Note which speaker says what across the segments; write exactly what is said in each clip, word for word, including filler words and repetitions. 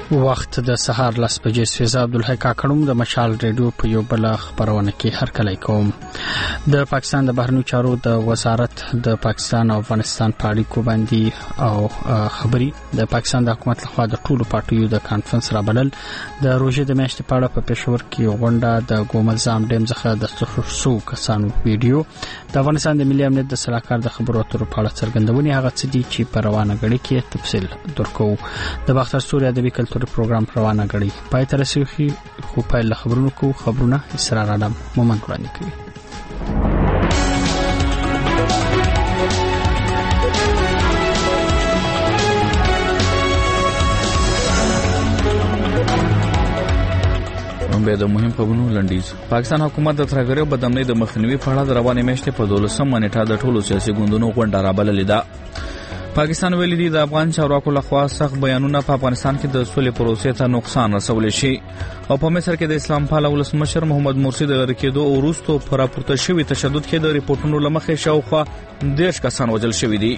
Speaker 1: وخت د سهار لس بجې فیض عبدالحی کاکړم د مشال ریډیو په یو بل خبرونه کې هر کله کوم. د پاکستان د بهرنیو چارو د وزارت د پاکستان او افغانستان په اړیکو باندې او خبري د پاکستان د حکومت لخوا د ټولو پارټیو د کانفرنس رابلل. د روژې د میاشتې په اړه په پېښور کې غونډه د ګوملزام ډیم څخه د څو کسانو ویډیو د افغانستان د ملي امنیت د صلاحکار د خبرو اترو په اړه څرګندونې هغه څه دي چې په روانه غړي کې تفصیل درکو. د باختر سوري ادبي کلتور پروګرام روانه غړي پای تر رسیدي خو پای له خبرونو کو خبرونه اسرار عالم مومن وړاندې کوي.
Speaker 2: به د مهم خبرونو لنډیز. پاکستان حکومت د ترهګرۍ او بدامنۍ د مخنیوي په اړه د روانې میاشتې په دولسمه نیټه د ټولو سیاسي ګوندونو غونډه رابللې ده. پاکستان ویلي دی د افغان چارواکو لخوا سخت بیانونه په افغانستان کې د سولې پروسې ته نقصان رسولی شي او په مصر کې د اسلام پال ولسمشر محمد مرسی د لری کېدو وروسته پر راپورته شوی تشدد کې د ریپورتونو لمخې شاوخوا دیرش کسان وژل شوي دي.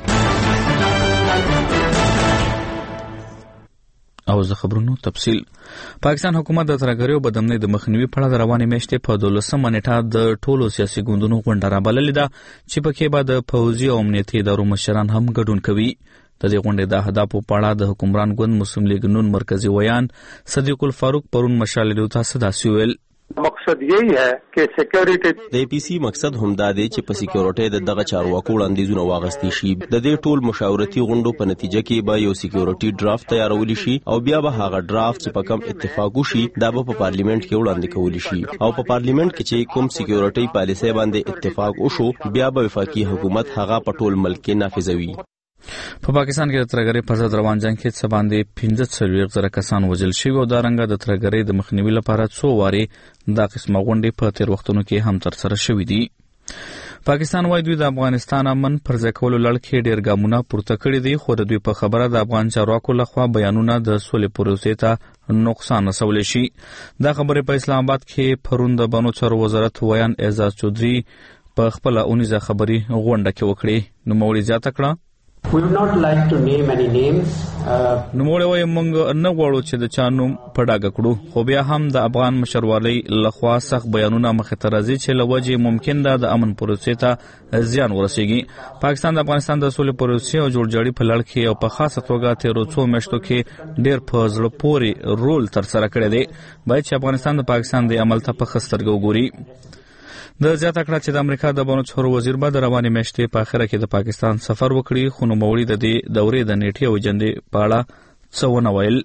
Speaker 2: او زه خبرونو تفصیل. پاکستان حکومت د ترهګرۍ او بدامنۍ د مخنیوي په اړه د روانې میاشتې په دولسمه نیټه د ټولو سیاسي ګوندونو غونډه رابللې ده چې پکې به د پوځي او امنیتي ادارو مشران هم ګډون کوي. د دې غونډې د اهدافو په اړه د حکمران ګوند مسلم لیگ نون مرکزی ویان صدیق الفاروق پرون مشال ریډیو ته صداسي ویل.
Speaker 3: مقصد یہی ہے کہ سیکیورټي
Speaker 4: د ای پی سی مقصد همدا دی چې په سیکیورټي د دغه چارواکو وړاندیزونه واغستې شي. د دې ټول مشاورتي غونډو په نتیجه کې به یو سیکیورټي ډرافټ تیارول شي او بیا به هغه ډرافټ چې په کوم اتفاق وشي دا به په پارلیمنت کې وړاندې کول شي او په پارلیمنت کې چې کوم سیکیورټي پالیسي باندې اتفاق وشو بیا به وفاقي حکومت هغه په ټول ملک کې نافذوي.
Speaker 2: په پاکستان کې د ترهګرۍ پر ضد روان جنگ کې څه باندې پنځه څلوېښت زره کسان وژل شوي او دا رنګه د ترهګرۍ د مخنیوي لپاره څو وارې دا قسمه غونډې په تیر وختونو کې هم ترسره شوي دي. پاکستان وايي دوی د افغانستان امن پر ځای کولو لړ کې ډېر ګامونه پورته کړي دي خو د دوی په خبره د افغان چارواکو لخوا بیانونه د سولې پروسې ته نقصان رسولی شي. دا خبرې په اسلام آباد کې پرون د بانو چارو وزارت ویان اعزاز چودھری په خپله اونیزه خبري غونډه کې وکړې. نوموړي زیاته کړه
Speaker 5: We would not like to name any names.
Speaker 2: نوموړی وایي موږ نه غواړو چې د چا نوم په ډاګه کړو خو بیا هم د افغان مشروالۍ لخوا سخت بیانونه مخې ته راځي چې له وجې ممکن ده د امن پروسې ته زیان ورسیږي. پاکستان د افغانستان د سولې پروسې او جوړجاړي په لړ کې او په خاصه توګه تېرو څو میاشتو کې ډېر په زړه پورې رول ترسره کړی دی. باید چې افغانستان د پاکستان د عمل ته په ښه سترګه وګوري. د زیاته کړه چې د امریکا د بانو چارو وزیر به د روانې میاشتې په اخره کې د پاکستان سفر وکړي خو نوموړي د دې دورې د نیټې او اجندې په اړه څه ونه ویل.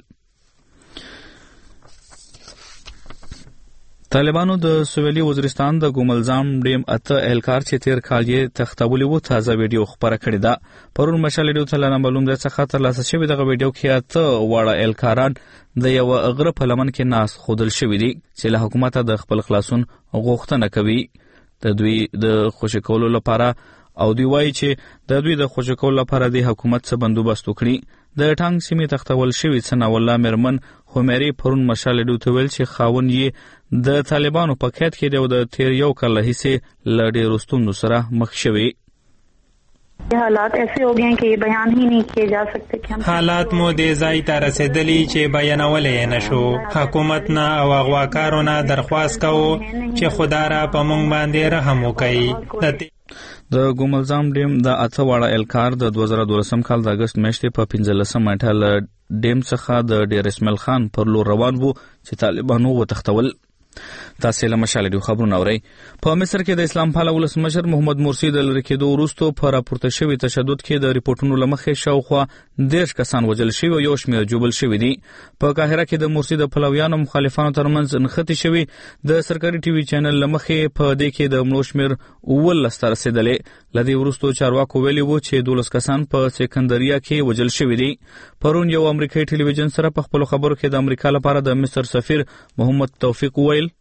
Speaker 2: طالبانو د سویلي وزیرستان د ګوملزام ډیم اته اهلکار چې تیر کال یې تختولي وو تازه ویډیو خپره کړې ده. پرون مشال ریډیو ته له معلوم ځای څخه ترلاسه شوې دغه ویډیو کې اته واړه اهلکاران د یوه غره په لمن کې ناست ښودل شوي دي چې له حکومته د خپل خلاصون غوښتنه کوي د دوی د خوشي کولو لپاره او دوی وایي چې د دوی د خوشي کولو لپاره د حکومت څه بندوبست وکړي. د ټانګ سیمې تختول شوي ثناء الله میرمن همیري پرون مشال ریډیو ته ویل چې خاوند یې د طالبانو په قید کې دی او د تیر یو کال راهیسې له ډېرو ستونزو سره مخ شوی.
Speaker 6: حالات ایسے ہو گئے کہ بیان ہی نہیں کیے جا سکتے کہ ہم
Speaker 7: حالات مو دې ځای ته رسیدلی چې بیانولې نشو. حکومت نه او اغواکارو نه درخواست کوو چې خدا را په مونږ باندې رحم وکړي.
Speaker 2: د ګوملزام ډیم د اته واړه اهلکار د دوه زره دولسم کال د اګست میاشتې په پنځلسمه نیټه له ډیم څخه د ډیر اسماعیل خان پر لور روان وو چې طالبانو وتښتول. تاسو له مشال ریډیو خبرونه اورئ. په مصر کې د اسلام پال ولسمشر محمد مرسی د لری کېدو وروسته په راپورته شوي تشدد کې د ریپورتونو له مخې شاوخوا دیرش کسان وژل شوي او یو شمېر ژوبل شوي دي. په قاهره کې د مرسی د پلویانو مخالفانو ترمنځ نښتې شوي. د سرکاري ټي وي چینل له مخې په دې کې د مړو شمېر اوولس ته رسېدلی. له دې وروسته چارواکو ویلي وو چې دولس کسان په سکندریه کې وژل شوي دي. پرون یو امریکایي ټلویزیون سره په خپلو خبرو کې د امریکا لپاره د مصر سفیر محمد توفیق ویل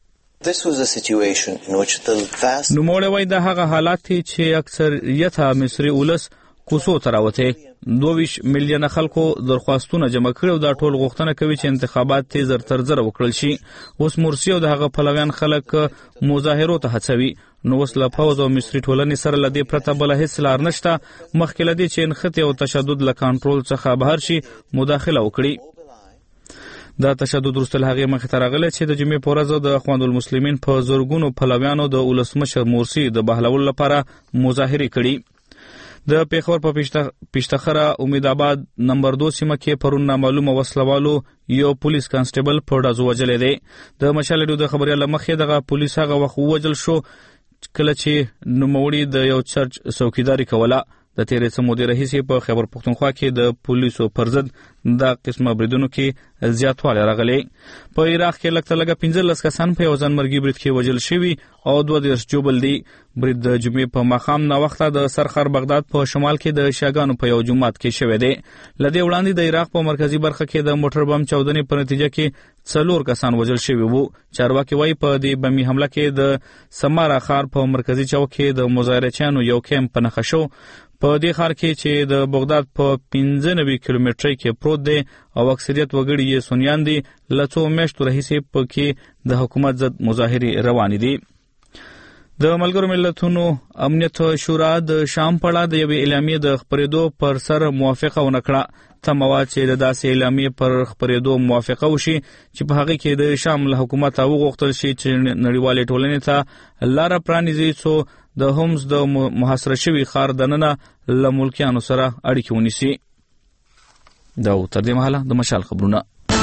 Speaker 2: نوموړی وایي دا هغه حالات دي چې اکثریت مصري ولس کوڅو ته راوتی. دوه ویشت میلیونه خلکو درخواستونه جمع کړي او دا ټول غوښتنه کوي چې انتخابات تیز تر زره وکړل شي. اوس مرسی او د هغه پلویان خلک مظاهرو ته هڅوي. نو اوس له پوځ او مصري ټولنې سره له دې پرته بله هېڅ لار نشته مخکې له دې چې نښتې او تشدد له کنټرول څخه بهر شي مداخله وکړي. دا تشدد وروسته له هغې مخې ته راغلی چې د جمعې په ورځ د اخوان المسلمین په زرګونو پلویانو د ولسمشر مورسي د بهلولو لپاره مظاهرې کړي. د پیښور په پیشتخره امید آباد نمبر دو سیمه کې پرون نامعلومه وسلوالو یو پولیس کانسټیبل په ډزو وژلی دی. د مشال ریډیو د خبریال له مخې دغه پولیس هغه وخت ووژل شو کله چې نوموړي د یو چرچ څوکیداري کوله. د تیرې څه مودې راهیسې په خیبر پښتونخوا کې د پولیسو پر ضد دا قسمه بریدونو کې زیاتوالی راغلی. په عراق کې لږ تر لږه پنځلس کسان په یو ځانمرګي برید کې وژل شوي او دوه دېرش جوبل دي. برید د جمعې په ماښام ناوخته د سرخر بغداد په شمال کې د شیعاګانو په یو جومات کې شوی دی. له دې وړاندې د عراق په مرکزي برخه کې د موټر بم چاودنې په نتیجه کې څلور کسان وژل شوي وو. چارواکي وایي په دې بمي حمله کې د سمارا ښار په مرکزي چوک کې د مظاهرچیانو یو کیمپ په نښه شو. په دې ښار کې چې د بغداد په پنځه نوي کیلومترۍ کې پروت دی او اکثریت وګړي یې سنیان دي، له څو میاشتو راهیسې په کې د حکومت ضد مظاهرې روانې دي. د ملګرو ملتونو امنیت شورا د شام په اړه د یوې اعلامیې د خپرېدو پر سر موافقه ونه کړه. تمه وه چې د داسې اعلامیې پر خپرېدو موافقه وشي چې په هغې کې د شام له حکومته وغوښتل شي چې نړیوالې ټولنې ته لاره پرانیزي څو د هومز د محاصره شوي ښار دننه له ملکیانو سره اړیکې ونیسي. دا تر دې مهاله د مشال خبرونه.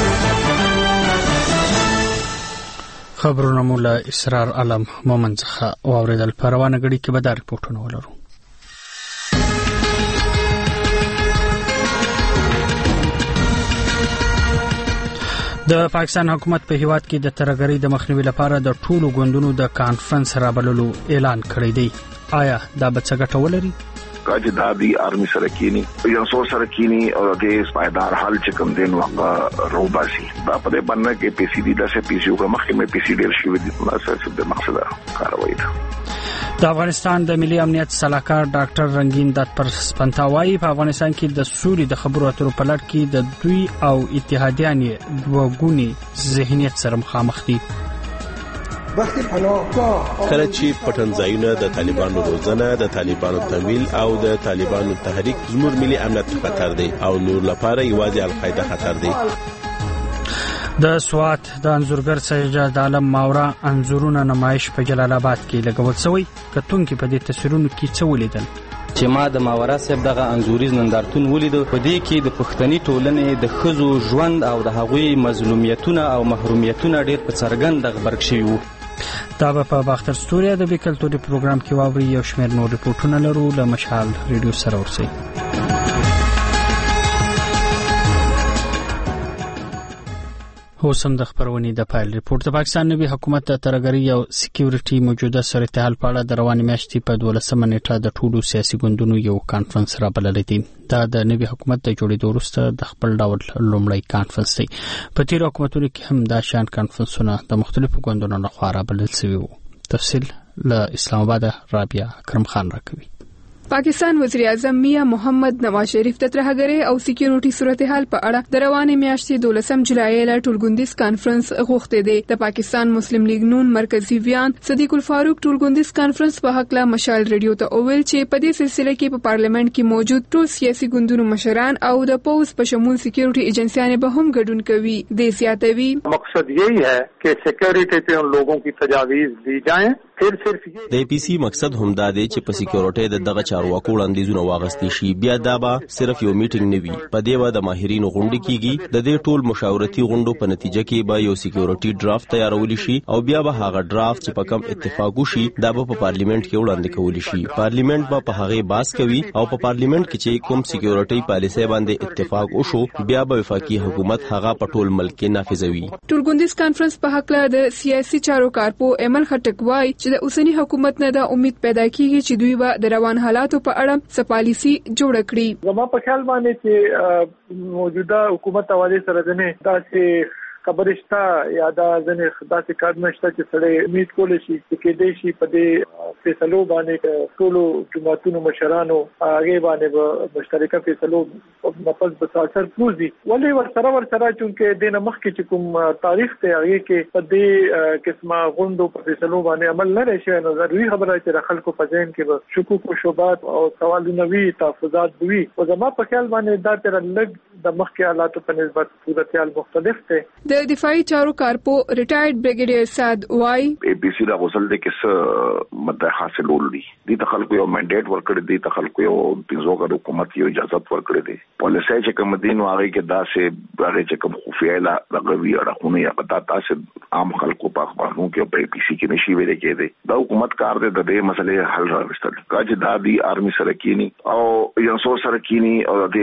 Speaker 1: خبرونه مو له اسرار علم مومن څخه واورېدل. په روانه غړي کې به دا رپورټونه ولرو. د پاکستان حکومت په هیواد کې د ترهګرۍ د مخنیوي لپاره د ټولو ګوندونو د کانفرنس رابللو اعلان کړی دی. آیا دا به څه ګټه ولري؟
Speaker 8: کاج دا دی آرمی سره کینی یا سو سره کینی او د سپایدار حل چې کوم دین وغه روباسي دا په دې باندې کې پی سی ډي د سه پی سی او کومه کې پی سی ډي شوی د مناسبه د مقصد کاروي ده.
Speaker 1: د افغانستان د ملي امنیت صلاحکار ډاکټر رنگین دات پر سپنتاوي په افغانستان کې د سولې د خبرو اترو په لړ کې د دوی او اتحادیان دوګونی ذهنیت سره مخامخ دي.
Speaker 4: کله چې پټنځایونه د طالبانو روزنه، د طالبانو تمویل او د طالبانو تحریک زموږ ملي امنیت خطر دی او نور لپاره یوازې القاعده خطر دی.
Speaker 1: د سوات د انځورګر سجاد عالم ماورا انځورونه نمایش په جلال آباد کې لګول شوی. کتونکو په دې تصویرونو کې څه ولیدل؟
Speaker 9: چې ما د ماورا صاحب دغه انځوریز نندارتون ولیدو. په دې کې د پښتني ټولنې د ښځو ژوند او د هغوی مظلومیتونه او محرومیتونه ډېر په څرګند غبرګ شوي وو.
Speaker 1: دا به په باختر ستوري د کلتوري پروګرام کې واوري. یو شمېر نور ریپورتونه لرو. له مشال ریډیو سره ورسئ. اوس هم د خبرونې د پایل ریپورت. د پاکستان نوي حکومت د ترهګرۍ او سکیورټي موجوده صورتحال په اړه د روانې میاشتې په دولسمه نیټه د ټولو سیاسي ګوندونو یو کانفرنس رابللی دی. دا د نوي حکومت د جوړېدو وروسته د خپل ډول لومړی کانفرنس دی. په تیرو حکومتونو کې هم دا شان کانفرنسونه د مختلفو ګوندونو لخوا رابلل شوي وو. تفصیل له اسلام آباد رابعه اکرم خان راکوي.
Speaker 10: پاکستان وزیر اعظم میاں محمد نواز شریف د ترهګرۍ او سکیورټي صورتحال په اړه د روانې میاشتې دولسم جولای له ټولګوندیز کانفرنس غوښتي دی. د پاکستان مسلم لیگ نون مرکزی ویان صدیق الفاروق ټولګوندیز کانفرنس په حق له مشال ریډیو ته اوویل چې په دې سلسله کې په پارلیمنت کې موجود ټول سیاسي ګوندونو مشران او د پوز په شمول سکیورټي ایجنسیانې به هم ګډون کوي. د زیاتوي
Speaker 3: مقصد یہی ہے کہ سکیورٹی پہ ان لوگوں کی تجاویز دی جائیں.
Speaker 4: د پی سی مقصد هم دا دی چې په سکیورټي د دغه چارواکو وړاندیزونه واغستې شي. بیا دا به صرف یو میټینګ نه وي، په دې به د ماهرینو غونډې کیږي. د دې ټول مشاورتي غونډو په نتیجه کې به یو سکیورټي ډرافټ تیارول شي او بیا به هغه ډرافټ چې په کم اتفاق وشي دا به په پارلیمنت کې وړاندې کول شي. پارلیمنت به په هغه باس کوي او په پارلیمنت کې چې کوم سکیورټي پالیسي باندې اتفاق وشو بیا به وفاقي حکومت هغه په ټول ملک کې نافذوي.
Speaker 10: ټولګوندیز کانفرنس په حق له د سیاسي چارو کارپو ایمل خټک وای چې د اوسنی حکومت نه د امید پیدا کیږي چې دوی به د روان حالاتو په اړه څه پالیسي جوړ کړي.
Speaker 3: زما په خیال باندې چې موجوده حکومت حواله سره د نه داسې خبرشتا یا دا ځنې داسې کار نشته چې سړی امید کولی شي چې کېدای شي په دې فیصلو باندې ټولو جماعتونو مشرانو هغې باندې به مشترکه فیصلو نفذ به اثر پروزي. ولې ورسره ورسره چونکې دې نه مخکې چې کوم تاریخ دی هغې کې په دې قسمه غونډو په فیصلو باندې عمل نه راشي، نو ضروري خبره چې د خلکو په ذهن کې به شکوک و شبهات او سوالونه وي، تحفظات وي. او زما په خیال باندې دا تر لږ د مخکې حالاتو په نسبت صورتحال مختلف دی.
Speaker 10: د دفاعي چارو کارپو ریټایرډ بریګیډیر سعد وای
Speaker 8: اے پی سی دا غوسل دی کې څه مده حاصلول دي دي ته خلکو یو منډیټ ورکړی دی، ته خلکو یو پنځوګه حکومت یو اجازه ورکړی دی. پالیسي چې کوم دین واغی کې دا سه هغه چې کوم خفیه لا لغوي اړخونه یا پتا تاسو عام خلکو په اخبارونو کې په اے پی سی کې نشي ویل کېږي. دا حکومت کار دی د دې مسلې حل راوستل. کاج دا دی آرمي سره کینی او یو څو سره کینی او د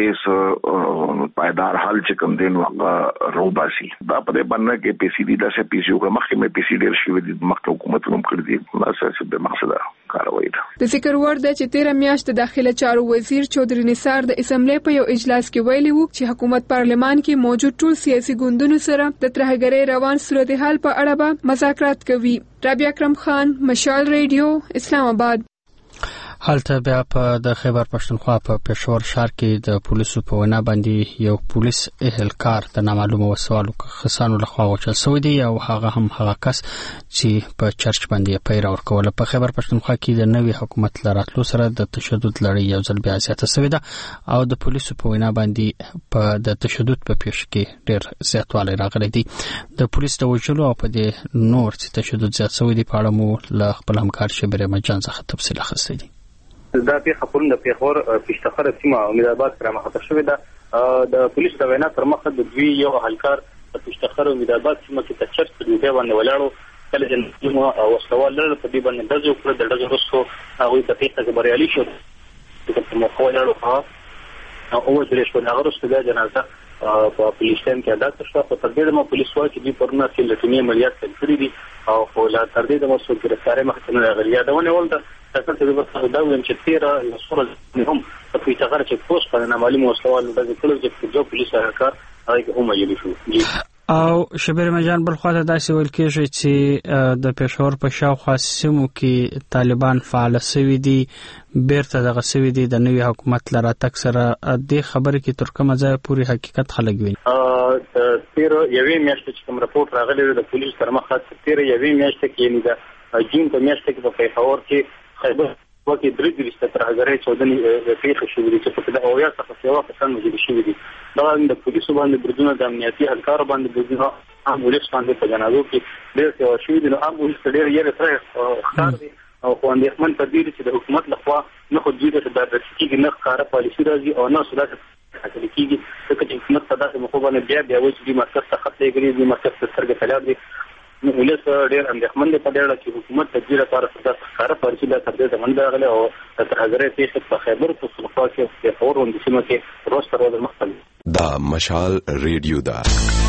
Speaker 8: دې پایدار حل چې کوم دین واغه روباسي. دا په دې باندې کې پی سی ډي د سه پی سی او مخکې مې پی سی ډي شي د مخکې حکومتونو کړی دی. دا څه به مقصد کاروي ده.
Speaker 10: د ذکر ور ده چې تیر میاشت د داخله چارو وزیر چودري نثار د اسمبلی په یو اجلاس کې ویلي وو چې حکومت پارلمان کې موجود ټول سیاسي ګوندونو سره د ترهګرۍ روان صورتحال په اړه به مذاکرات کوي. رابعه اکرم خان، مشال ریډیو، اسلام آباد.
Speaker 1: حالته بیا په د خیبر پښتونخوا په پېښور ښار کې د پولیسو په وینا باندې یو پولیس اهلکار د نامعلومه وسوالو کسانو لخوا وچل شوی دی او هغه هم هغه کس چې په چرچ باندې پیرا ورکول. په خیبر پښتونخوا کې د نوي حکومت لراتلو سره د تشدد لړۍ یو ځل بیا زیاته شوې ده او د پولیسو په وینا باندې په د تشدد په پیښ کې ډېر زیاتوالی راغلی دی. د پولیس د وژلو او په دې نور چې تشدد زیات شوی دی په اړه مو له خپل همکار شبیر مجان څخه تفصیل اخیستی دی.
Speaker 11: دا پیښه پرون د پیښور پښتخره سیمه امیدآباد سره مخ شوې ده. د پولیس د وینا تر مخه د دوی یو اهلکار په پښتخره امیدآباد سیمه کې د چرچ په دوی باندې ولاړو، کله چې نو او سوال لرل په دې باندې دزو کړ د دزو رسو هغه په پیښه کې بریالي شو چې په مخ ولاړو ها او چې له شو هغه رسو د جنازه په پولیس ټیم کې ادا شو. په تر دې د پولیس واکي دی پرونه چې لټونی عملیات کړی دي او په لا تر دې د مسو ګرفتاری مخکنه راغلی دا ونه ولته تاسو ته به تاسو دا ویم چې تیرا یو صورت هم په پیټغره چې پوس په نامعلومه وسوال د ټول چې جو پولیس اهلکار هغه هم یې شو.
Speaker 1: او شبیر مجان بل خواته داسې ویل کېږي چې د پېښور په شاوخوا سیمو کې طالبان فعال شوي دي، بیرته دغه شوي دي د نوي حکومت له راتګ سره. دې خبرې کې تر کومه ځایه پورې حقیقت خلک ویني؟
Speaker 11: تیر یوې میاشتې چې کوم راپورټ راغلی د پولیس تر مخه تیر یوې میاشتې کې نه د جون په میاشت کې په پېښور کې خیبر وکي درې درې ستر هزارې چودنې پیښې شوې دي چې په دغه اویا څخه سیوا کسان موجود شوي دي. دا د پولیسو باندې بردونه د امنیتي اهلکارو باندې بردونه هم پولیس باندې په جنازو کې ډېر سیوا شوي دي. نو هم پولیس ډېر یې سره ښکار دي او خو اندېښمن پر دې چې د حکومت لخوا نه خو دوی ته د رسېږي نه ښکاره پالیسي راځي او نه سودا حاصل کېږي. ځکه چې حکومت په داسې موخو باندې بیا بیا وایي چې دوی مرکز ته خطې کړي، دوی مرکز ته سترګې تلار دي. نو ولس ډېر اندېښمن دی په دې اړه چې حکومت د دې لپاره څه ښکاره پالیسي لا تر دې زمونږ راغلی او د ترهګرۍ پیښې په خیبر پښتونخوا کې پېښور غوندې سیمه کې روز تر روزه مخ ته
Speaker 12: دا مشال ریډیو ده.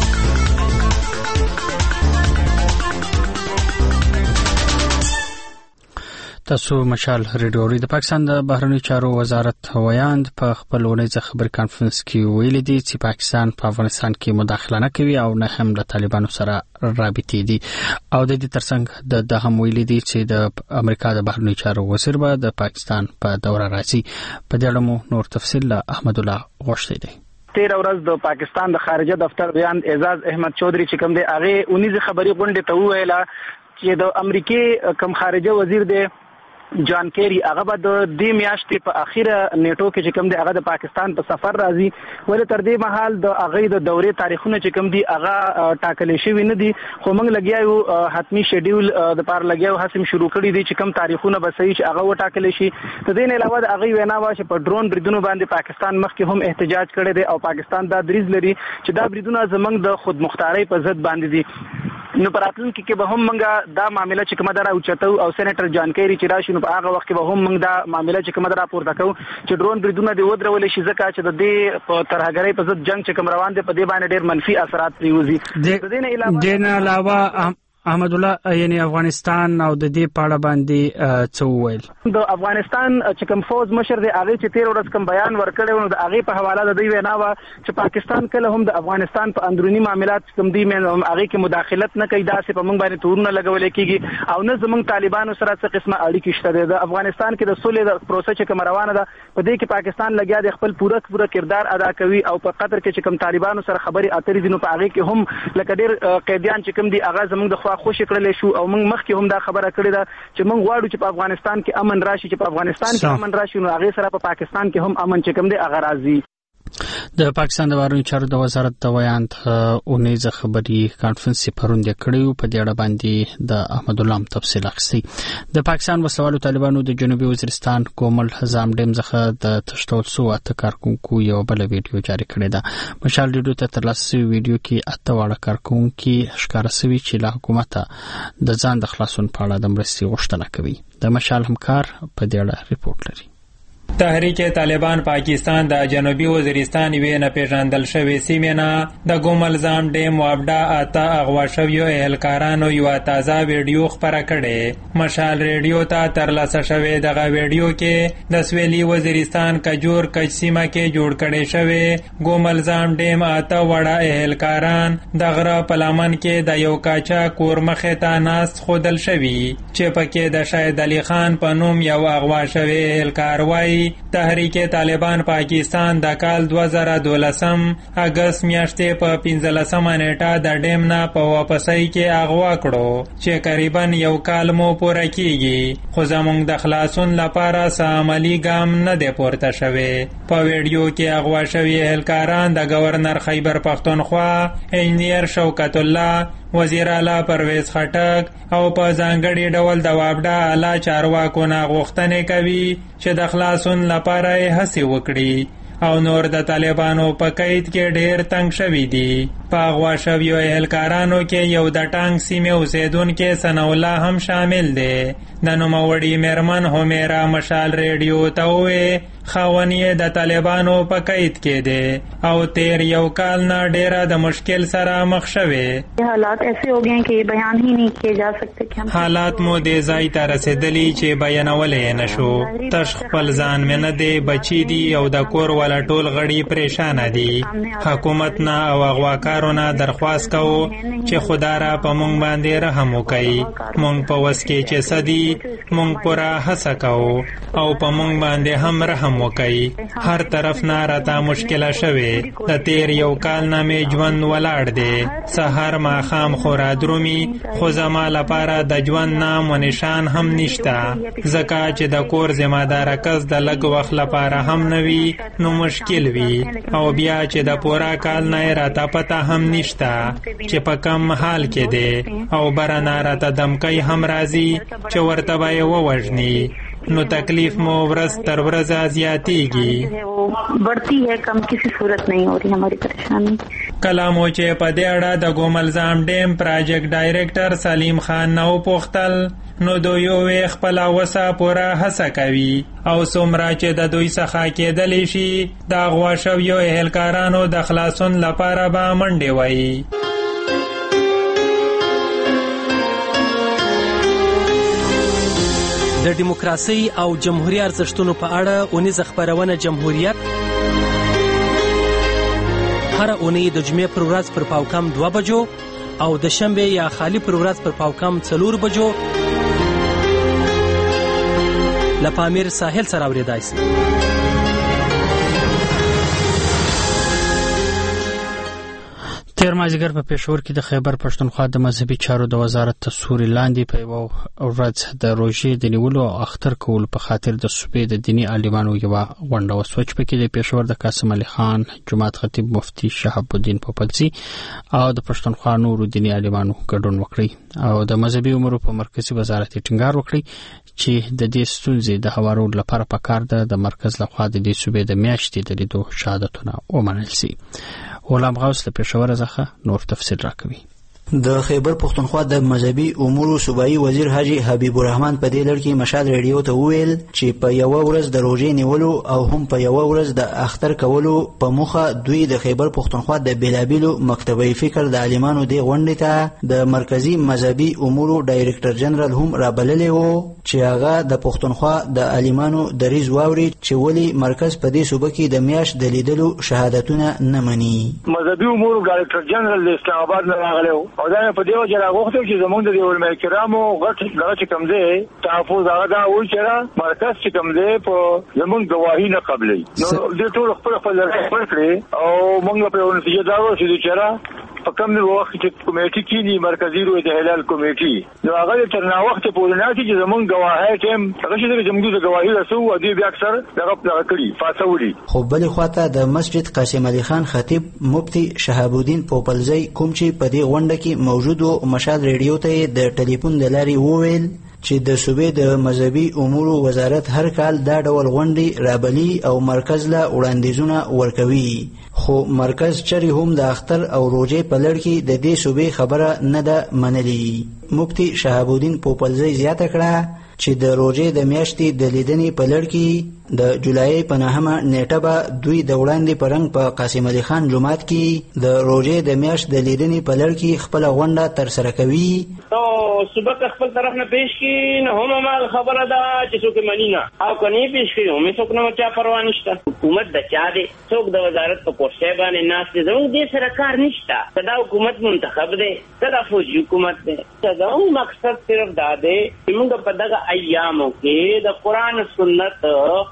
Speaker 1: تاسو مشال ریډیو د پاکستان د بهرنی چارو وزارت ویاند په خپل ونیزه خبر کانفرنس کې ویلي دي چې پاکستان په افغانستان کې مداخله نه کوي او نه هم د طالبانو سره رابطې دي. او د دې ترڅنګ د د هم ویلي دي چې د امریکا د بهرنی چارو وزیر به د پاکستان په دوره راځي. په دې اړه مو نور تفصیل له احمد الله غوښتي دي.
Speaker 13: تیر ورځ د پاکستان د خارجه دفتر بیان اعزاز احمد چودري چې کوم دی هغه اونیزه خبري غونډه ته ویلا چې د امریکای کم خارجه وزیر دی جان کیری هغه به د دې میاشتې په اخیره نیټو کې چې کوم دی هغه د پاکستان په سفر راځي. ولې تر دې مهال د هغه د دورې تاریخونه چې کوم دی هغه ټاکلې شوی نه دي، خو موږ لګیاو حتمی شیډول د پار لګیاو حسم شروع کړی دي چې کوم تاریخونه به صحیح چې هغه وټاکل شي. د دې نه علاوه د هغه وینا وا چې په ډرون بریدونو باندې پاکستان مخکې هم احتجاج کړی دی او پاکستان دا دریز لري چې دا بریدونه زمنګ د خودمختارۍ په ضد باندې دي. نو پراتلونکو کې به هم موږ دا معاملې چې کومه دره اوچتو او سېنیټر جان کیری چې راشي نو په هغه وخت کې به هم موږ دا معاملې چې کومه دره پورته کوو چې ډرون بریدونه دی ودرول شي، ځکه چې د دې په ترهګرۍ په ضد جنگ چې کوم روان دی په دې باندې ډېر منفي اثرات پریوزي.
Speaker 1: د دې نه علاوه احمد الله یعنی افغانستان او د دې پاړه باندې څه وویل؟
Speaker 13: د افغانستان چې کوم فوج مشر دی هغه چې تیر ورځ کوم بیان ورکړی و د هغه په حواله د دوی وینا و چې پاکستان کله هم د افغانستان په اندرونی معاملات کوم دی مې هغه کې مداخلت نه کوي، داسې په موږ باندې تورونه لګول کېږي او نه زموږ طالبانو سره څه قسمه اړیکې شته دي. د افغانستان کې د سولې د پروسه چې کوم روانه ده په دې کې پاکستان لګیا دی خپل پوره پوره کردار ادا کوي او په قطر کې چې کوم طالبانو سره خبري اترې دي نو په هغه کې هم لکه ډېر قیدیان چې کوم دي هغه زموږ د خوا خوشی کړل شو او موږ مخکې هم دا خبره کړې ده چې موږ غواړو چې په افغانستان کې امن راشي، چې په افغانستان کې امن راشي نو هغه سره په پاکستان کې هم امن چې کوم دی هغه راځي.
Speaker 1: د پاکستان د بهرنیو چارو د وزارت د ویاند اونیزه خبري کانفرنس پروند کړیو په دې اړه باندې د احمد الله تفصیل اخستي. د پاکستان وسوالو طالبانو د جنوبي وزیرستان کومل هزام ډیم څخه د تشتول سو اته کارکونکو یو بل ویډیو جاری کړی ده. مشال ریډیو ته ترلاسه ویډیو کې اته واړه کارکونکو ښکار شوی چې له حکومت د ځان د خلاصون په اړه د مرستې غوښتنه کوي. د مشال همکار په دې اړه ریپورت لري.
Speaker 7: تحریک طالبان پاکستان د جنوبي وزیرستان وی نه پیژندل شوی سیمه نه د ګوملزام ډیم وابډا اته اغوا شویو اهلکارانو یو تازه ویډیو خبره کړي. مشال ریډیو ته ترلاسه شوی دغه ویډیو کې د سویلي وزیرستان کجور کچ سیمه کې جوړ کړي شوی ګوملزام ډیم اته وړه اهلکاران د غره پلامن کې د یو کاچا کور مخه ته ناست خودل شوی چې پکې د شاهد علي خان په نوم یو اغوا شوی اهلکار وای. تحریک طالبان پاکستان د کال دوه زره دولسم اگست میاشتې په پنځلسمه نیټه د ډیم نه په واپسۍ کې اغوا کړو چې قریبا یو کال مو پوره کیږي، خو زموږ د خلاصون لپاره څه عملي ګام نه دی پورته شوی. په ویډیو کې اغوا شوي اهلکاران د گورنر خیبر پختونخوا انجینیر شوکت الله، وزیر اعلی پرویز خټک او په ځانګړي ډول د وابډا اعلی چارواکو نه غوښتنې کوي چې د خلاصون لپاره یې هڅې وکړي او نور د طالبانو په قید کې ډېر تنگ شوي دي. په اغوا شویو اهلکارانو کې یو د ټانګ سیمې اوسیدونکی ثناءالله هم شامل دی. د نوموړي میرمن همیرا مشال ریډیو ته وویل خاوند یې د طالبانو په قید کې دی او تیر یو کال نه ډیره د مشکل سره مخ شوی.
Speaker 6: حالات ایسے ہو گئے کہ بیان ہی نہیں کیے جا سکتے کہ
Speaker 7: حالات مو دې ځای ته رسیدلی چې بیانولې نشو. تش خپل ځان مې نه دی، بچی دي او د کور والا ټول غړي پریشان دي. حکومت نه او اغواکارو نه درخواست کوو چې خدا را په مونږ باندې رحم وکړي. مونږ په وس کې چې سدي مونږ پورا هڅه کوو او په مونږ باندې هم رحم وکړي. هر طرف نه راته مشکله شوی. د تیر یو کال نه مې ژوند ولاړ دی. سحر ماښام خورا درومي خو زما لپاره د ژوند نام و نشان هم نشته، ځکه چې د کور ذمہدار کس د لږ وخت لپاره هم نه وي نو مشکل وي او بیا چې د پورا کال نه راته پته هم نشته چې په کم حال کې دی او برنه راته دمکۍ هم راځي چې ورته به یې ووژني. نو تکلیف مو ورځ تر ورځه زیاتیږي،
Speaker 6: بڑھتی ہے، کم کسی صورت نہیں ہو رہی ہماری پریشانی.
Speaker 7: کله مو چې په دې اړه د ګوملزام ډیم پراجیکټ ډایریکټر سلیم خان نه وپوښتل نو دوی یې خپله وسه پوره هڅه کوي او څومره چې د دوی څخه کېدلی شي د اغوا شویو اهلکارانو د خلاصون لپاره به منډې وهي.
Speaker 14: د دیموکراسي او جمهوریت ارزښتونو په اړه اونیزه خبرونه جمهوریت هر اونۍ د جمعې پر ورځ پر پاوکم دوه بجو او د شنبه یا خالی پر ورځ پر پاوکم څلور بجو له پامیر ساحل سره اوریدای شي.
Speaker 1: تیر مازیګر په پېښور کې د خیبر پښتونخوا د مذهبي چارو د وزارت تر سوري لاندې په یوه ورځ د روژې د نیولو او اختر کولو په خاطر د صوبې د دیني عالمانو یوه غونډه وسوه چې پکې د پېښور د قاسم علي خان جومات خطیب مفتي شهاب الدین پوپلسي او د پښتونخوا نورو دیني عالمانو ګډون وکړي او د مذهبي امورو په مرکزي وزارت ټینګار وکړي چې د دې ستونزې د هوارولو لپاره پکار ده د مرکز لخوا د دې صوبې د میاشتې د لیدو شهادتونه ومنل شي. غلام غوث له پېښور څخه نور تفصیل راکوي.
Speaker 15: د خیبر پختونخوا د مذهبي امور صوبایي وزیر حاجی حبیب الرحمن په دې لړ کې مشال ریډیو ته وویل چې په یو ورځ د روژې نیولو او هم په یو ورځ د اختر کولو په موخه دوی د خیبر پختونخوا د بیلابیلو مکتبي فکر د عالمانو د غونډې ته د مرکزی مذهبي امور ډایریکټر جنرال هم رابللی وو چې هغه د پختونخوا د عالمانو دریځ واوري چې ولی مرکز په دې صوبه کې د میاشت د لیدلو شهادتونه نه مني.
Speaker 16: مذهبي امور ډایریکټر جنرال د اسلام آباد نه راغلی او دا په دې وجه راغوښتل چې زموږ د علماء کرامو غټ دغه چې کوم دی تحفظ هغه دا وایي چې مرکز چې کوم دی په زموږ ګواهي نه قبلوي. نو دې ټول خپل خپل ځای ورکړي او موږ په نتیجه دا وایو چې په کوم وخت چې کمیټي کېږي مرکزي روی د هلال کمیټي نو هغه تر نا وخت پورې نه چې زمونږ ګواهی ټیم هغه چې زمونږ د ګواهی رسو او دوی بیا اکثر دغه دغه کړي فاسوړي.
Speaker 15: خو بلې خواته د مسجد قاسم علي خان خطیب مفتی شهاب الدین پوپلزی کوم چې په دې غونډه کې موجود و مشال ریډیو ته د ټلیفون د لارې وویل چې د صوبې د مذهبي امور وزارت هر کال دا ډول غونډې رابلي او مرکز له وړاندیزونه ورکوي خو مرکز چری هم د اختر او روژې په لړ کې د دې صوبې خبره نه ده منلي. مفتی شهاب الدین پوپلزی زیاته کړه چې د روژې د میاشتې د لیدنې په لړ کې د جولای په نهمه نیټه به دوی د وړاندې په رنګ په قاسم علي خان جومات کې د روژې د میاشت د لیدنې په لړ کې خپله غونډه ترسره کوي.
Speaker 17: او صوبه خپل طرف نه پیش کړي نو هم مال خبره ده چې څوک مني نه او کني پیش کړي هم څوک نه چا پروا نشته. حکومت د چا دی څوک د وزارت په کرسۍ باندې ناست دی زموږ دې سره کار نشته. دا حکومت منتخب دی دا فوجي حکومت دی. دا مقصد صرف دا دی چې موږ په دغه ایامو کې د قرآن سنت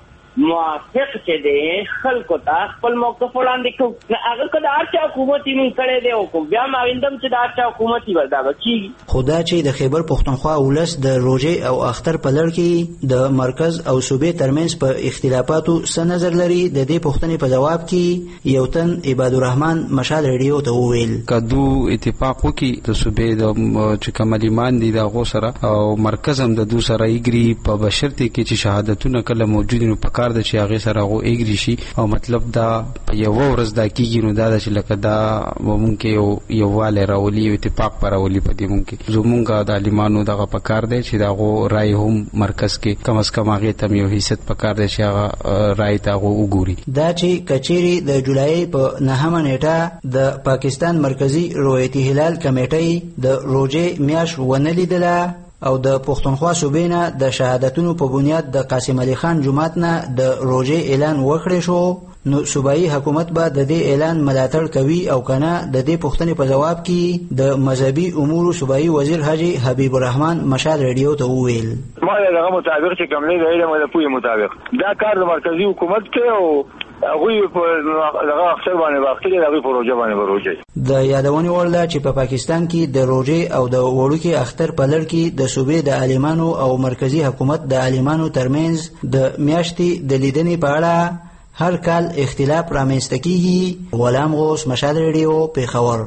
Speaker 17: موافق چې دی خلکو ته خپل موقف وړاندې کړو. هغه که د هر چا حکومتي مونږ کړی دی او بیا ما ویندم چې د هر چا حکومتي به دا به کېږي.
Speaker 15: خو دا چې د خیبر پختونخوا ولس د روژې او اختر په لړ کې د مرکز او صوبې ترمنځ په اختلافاتو څه نظر لري د دې پوښتنې په جواب کې یو تن عباد الرحمن مشال ریډیو ته وویل
Speaker 18: که دو اتفاق وکړي د صوبې د چې کوم عالمان دي د هغو سره او مرکز هم د دو سره یګري په بشرطې کې چې شهادتونه کله موجود نو په کار د چې هغه سره غو ایګری شي او مطلب دا یو ورځ دا کیږي نو دا چې لکه دا ممکن یو یو والي راولي او اتفاق پر راولي په دې ممکن زمونږه د عالمانو دغه پکار دی چې دا غو رائے هم مرکز کې کم از کم هغه تم یو حیثیت پکار دی چې هغه رائے تا غو وګوري.
Speaker 15: دا چې کچيري د جولای په نهمه نیټه د پاکستان مرکزی روایتي هلال کمیټې د روژې میاشت ونه لیدله او د پختونخوا صوبې نه د شهادتونو په بنیاد د قاسم علي خان جومات نه د روژې اعلان وکړی شو نو صوبایي حکومت به د دې اعلان ملاتړ کوي او کنه د دې پوښتنې په جواب کې د مذهبي امور صوبایي وزیر حاجی حبیب الرحمن مشال ریډیو ته وویل
Speaker 16: ما دغه مطابق چې کوم نه دی علم د پوهې مطابق دا کار د مرکزی حکومت کې او هغه په دغه اختر باندې وختي دغه پروژه باندې وروجي.
Speaker 15: د یادونې وړ ده چې په پاکستان کې د روژې او د وړوکي اختر په لړ کې د صوبې د عالمانو او مرکزی حکومت د عالمانو ترمنځ د میاشتې د لیدنې په اړه هر کال اختلاف رامنځته کیږي. غلام غوث مشال ریډیو پیښور.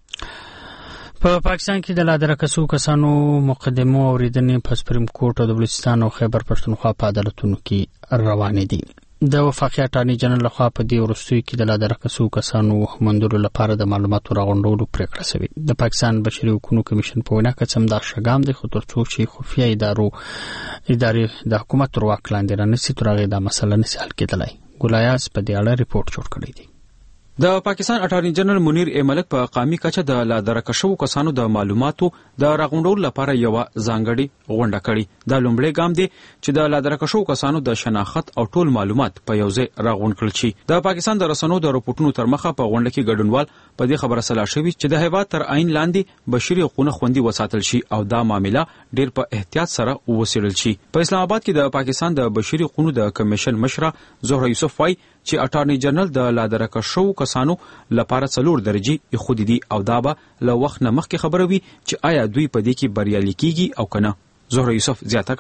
Speaker 1: په پاکستان کې د لادرکسو کسانو مقدمو اوریدنې په سپریم کورټ او د بلوچستان او خیبر پښتونخوا په عدالتونو کې روانې دي. د وفاقي اټارني جنرال لخوا په دې وروستیو کې د لادرکسو کسانو موندلو لپاره د معلوماتو راغونډولو پریکړه شوې. د پاکستان بشري حقوقو کمیشن په وینا کې څمدا شګام د خطر څو چې خفیه ادارو ادارې د حکومت تر واک لاندې رانسي تر هغه د مسله نسي حل کېدلای. ګلایاس په دې اړه ریپورت جوړ کړی دی.
Speaker 19: د پاکستان اټارني جنرال منیر ای ملک په قامي کچه د لادرکشو کسانو د معلوماتو د راغونډولو لپاره یو ځانګړي غونډه کړې. د لومړی ګام دی چې د لادرکشو کسانو د شناخت او ټول معلومات په یو ځای راغونډ کړل شي. د پاکستان د رسنیو د راپورټونو تر مخه په غونډه کې ګډونوال په دې خبره سلا شوی چې د هیواد تر عین لاندې بشري حقوقونه خوندي وساتل شي او دا معاملې ډېر په احتیاط سره وڅېړل شي. په اسلام آباد کې د پاکستان د بشري حقوقو د کمیشن مشره زهره یوسف وايي چې اټارني جنرال د لادرکشو کسانو لپاره څلور درجې خودي دي او دا به له وخت نه مخکې خبره وي چې آیا دوی په دې کې بریالي کیږي او کنه. زهره یوسف زیاته کړه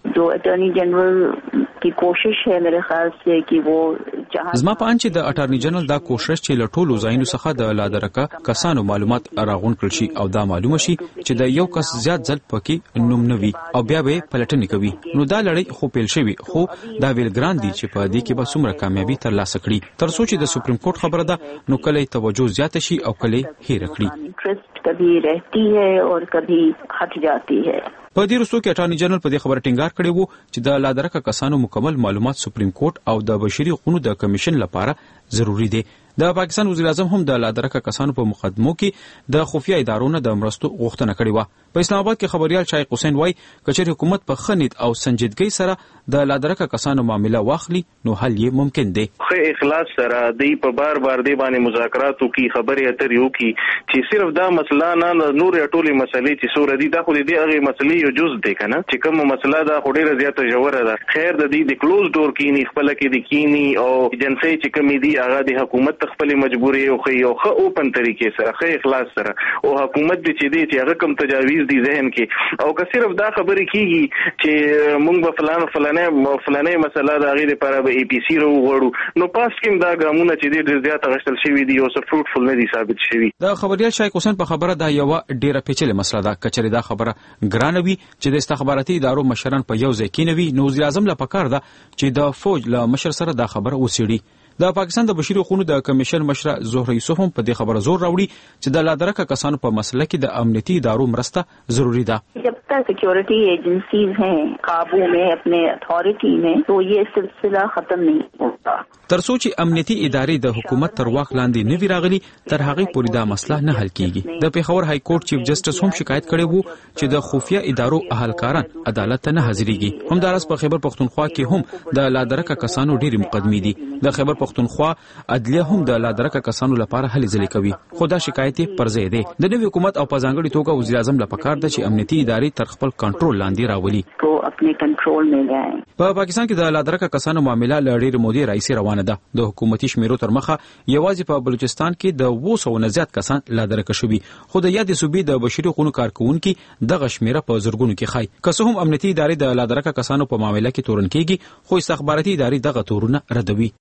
Speaker 6: जो attorney general की कोशिश है मेरे ख्याल से कि वो
Speaker 19: زما په ان چې د اټارنی جنرال دا کوشش چې له ټولو ځایونو څخه د لادرکه کسانو معلومات راغون کړل شي او دا معلومه شي چې د یو کس زیات ځل پکې نوم نوي او بیا به پلټنې کوي نو دا لړۍ خو پیل شوی خو دا ویل ګران دي چې په دې کې به څومره کامیابی ترلاسه کړي تر څو چې د سپریم کورټ خبره ده نو کله توجه زیات شي او کله هیر کړي
Speaker 6: कभी रहती है और कभी हट जाती है
Speaker 19: په دې وروسته کې اټارنی جنرال په دې خبره ټینګار کړی وو چې د لادرکه کسانو مکمل معلومات سپریم کورټ او د بشري حقوقو د کمیشن لپاره ضروری دي د پاکستان وزیر اعظم هم د لادرکه کسانو په مقدمو کې د خفیه ادارو نه د مرستو غوښتنه کړې و په اسلام آباد کې خبريال شایق حسین وای کچېر حکومت په خنید او سنجیدګۍ سره د لادرکه کسانو معاملې واخلي نو حل یې ممکن دی
Speaker 11: خو اخلاص سره دی په بار بار دی باندې مذاکراتو کې خبرې اترې وکي چې صرف دا مسله نه نور ټولې مسلې چې سور دي دا خو دې هغه مسلې یو جز دی کنه چې کوم مسله دا خو ډیره زیاته جوړه ده خیر د دې د کلوز ډور کینی خپل کې د کینی او جنسي چې کوم دي هغه د حکومت خپل مجبوري او خو یو خو اوپن طریقې سره خو اخلاص سره او حکومت دې چې دې چې هغه کوم تجاویز دي ذهن کې او که صرف دا خبرې کیږي چې مونږ به فلان فلانه فلانه مسله دا غي لپاره به ای پی سی رو غوړو نو پاس کې دا ګامونه چې ډېر زیات غشتل شوی دي او څه فروټفل نه دي ثابت شوی
Speaker 19: د خبريال شایق حسین په خبره دا یو ډیره پیچلې مسله ده کچري دا خبره ګرانوي چې د استخباراتي ادارو مشران په یو ځای کې نوي نو وزیر اعظم لا پکار ده چې د فوج له مشر سره دا خبره وسیړي د پاکستان د بشري حقوقو د کمیشن مشره زهره یوسف هم په دې خبره زور راوړي چې د لادرکه کسانو په مسله کې د امنیتي ادارو مرسته ضروری ده
Speaker 6: जब तक सिक्योरिटी एजेंसीज हैं काबू में अपने अथॉरिटी में तो ये सिलसिला खत्म नहीं होता
Speaker 19: تر څو چې امنیتي ادارې د حکومت تر واک لاندې نه وي راغلي تر هغه پورې دا مسله نه حل کیږي د پیښور های کورټ چیف جسټس هم شکایت کړی وو چې د خفیه ادارو اهلکاران عدالت ته نه حاضرېږي همدارس په خیبر پختونخوا کې هم د لادرکه کسانو ډېری مقدمې دي د خیبر پختونخوا عدلیه هم د لادرکه کسانو لپاره هلې ځلې کوي خو دا شکایت پر ځای دی د نوي حکومت او په ځانګړي توګه وزیر اعظم لپاره پکار ده چې امنیتي ادارې تر خپل کنټرول لاندې راولي
Speaker 6: تو خپل کنټرول نه لای
Speaker 19: په پاکستان کې د لادرکه کسانو معاملې ل ډېر مودې راځي روانه ده د حکومتي شمیرو تر مخه یوازې په بلوچستان کې د اوه سوه نه زیات کسان لادرکه شوي خو د یادې صوبې د بشري حقوقو کارکونکو دغه شمیره په زرګونو کې خای که څه هم امنیتي ادارې د لادرکه کسانو په معاملې کې تورن کېږي خو استخباراتي ادارې دغه تورونه ردوي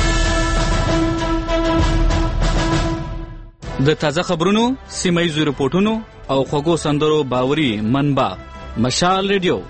Speaker 2: د تازه خبرونو سیمایي رپورټونو او خوږو سندرو باوري منبع مشال ریډیو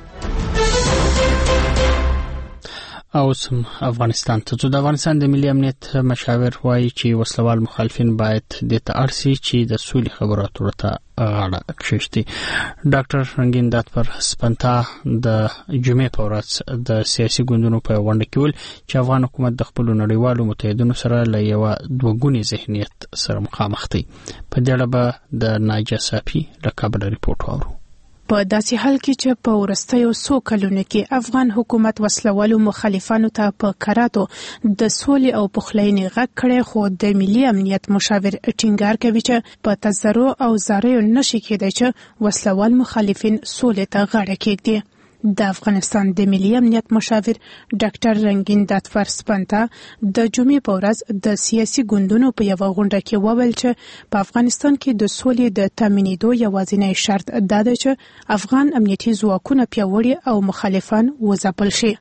Speaker 1: او سم افغانستان ته د افغانستان د ملي امنیت مشاور وایي چې وسلوال مخالفین باید د تارسي چې د سولې خبرو اترو ته غاړه کښتي ډاکټر رنگین داتپر سپنتا د جمعې په ورځ د سیاسي ګوندونو په غونډه کې ول چې افغان حکومت د خپل نړیوالو متحدینو سره له یو دوګونی ذهنیت سره مخامخ دی په دې اړه به د ناجا صافي له کابل ریپورت وورو
Speaker 20: په داسې حال کې چې په ورستیو څو کلونو کې افغان حکومت وسلوالو مخالفانو ته په کراتو د سولې او پخلاینې غږ کړی خو د ملي امنیت مشاور ټینګار کوي چې په تزرع او زاریو نشي کېدای چې وسلوال مخالفین سولې ته غاړه کېږدي د افغانستان د ملي امنیت مشاور ډاکټر رنگین داتفر سپنتا د جمعې په ورځ د سیاسي ګوندونو په یو غونډه کې وویل چې په افغانستان کې د سولې د تامینېدو یوازینی شرط دا دی چې افغان امنیتي ځواکونه پیاوړي او مخالفان وځپل شي.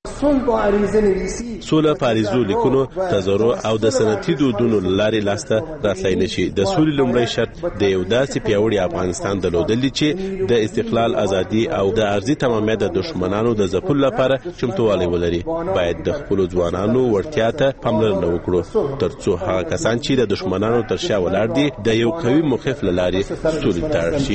Speaker 21: سوله پاریزو لیکونو تزرع او د صنعتي دودونو لارې لاسته راتلای نشي. د سولې لومړی شرط د یو داسې پیاوړي افغانستان درلودل دي چې د استقلال ازادي او د ارضي تمامیت د دشمنانو د ځپلو لپاره چمتووالی ولري. باید د خپل ځوانانو وړتیا ته پاملرنه وکړو ترڅو هغه کسان چې د دشمنانو تر شا ولاړ دي د یو قوي مخالف لارې سولې ته اړ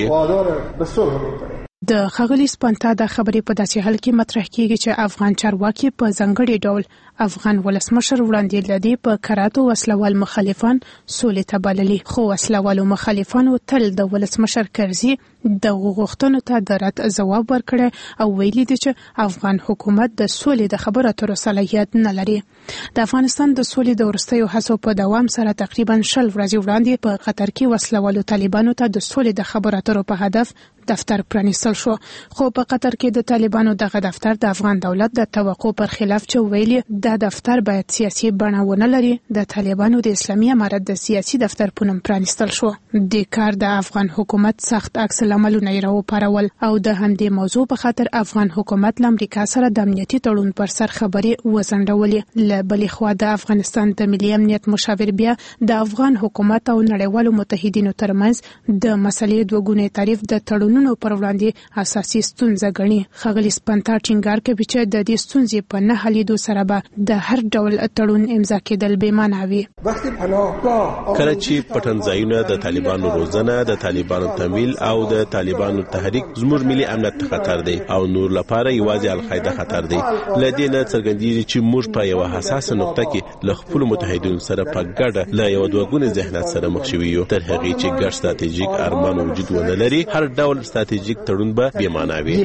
Speaker 21: شي.
Speaker 20: د خغلی سپنتا د خبرې په داسې حال کې مطرح کیږي چې افغان چارواکي په ځانګړي ډول افغان ولسمشر وړاندې لدی په کراتو وسلوال مخالفان سولې ته بللي خو وسلوالو مخالفانو تل د ولسمشر کرزي د غوښتنو ته د رد ځواب ورکړی او ویلي دي چې افغان حکومت د سولې د خبرو اترو صلاحیت نه لري. د افغانستان د سولې د ورستیو هڅو په دوام سره تقریبا شل ورځې وړاندې په قطر کې وسلوالو طالبانو ته د سولې د خبرو اترو په هدف دفتر پرانیستل شو خو په قطر کې د طالبانو دغه دفتر د افغان دولت د توقع پر خلاف چې ویلي د دفتر باید سیاسي بڼه ونه لري د طالبانو د اسلامي امارت د سیاسي دفتر په نوم پرانیستل شو. د کار د افغان حکومت سخت عکس ډول عملونه یې راوپارول او د همدې موضوع په خاطر افغان حکومت له امریکا سره د امنیتي تړون پر سر خبرې وځنډولې. له بلې خوا د افغانستان د ملي امنیت مشاور بیا د افغان حکومت او نړیوالو متحدینو ترمنځ د مسلې دوه ګونی تعریف د تړونونو پر وړاندې اساسي ستونزه ګڼي. ښاغلي سپنتا ټینګار کوي چې د دې ستونزې په نه حلیدو سره به د هر ډول تړون امضا کېدل بې معنا وي.
Speaker 21: کله چې پټنځایونه د طالبانو روزنه، د طالبانو تمویل او د طالبانو تحریک زموږ ملي امنیت ته خطر دی او نور لپاره یوازې القاعده خطر دی. لدې نه څرګندېږي چې موږ په یو حساسه نقطه کې له خپل متحدینو سره په ګډه له یو دوګوني ذهنیت سره مخ شوي یو. تر هغې چې ګډ ستراتیژیک ارمان وجود ونه لري، هر ډول ستراتیژیک تړون به بې معنا وي.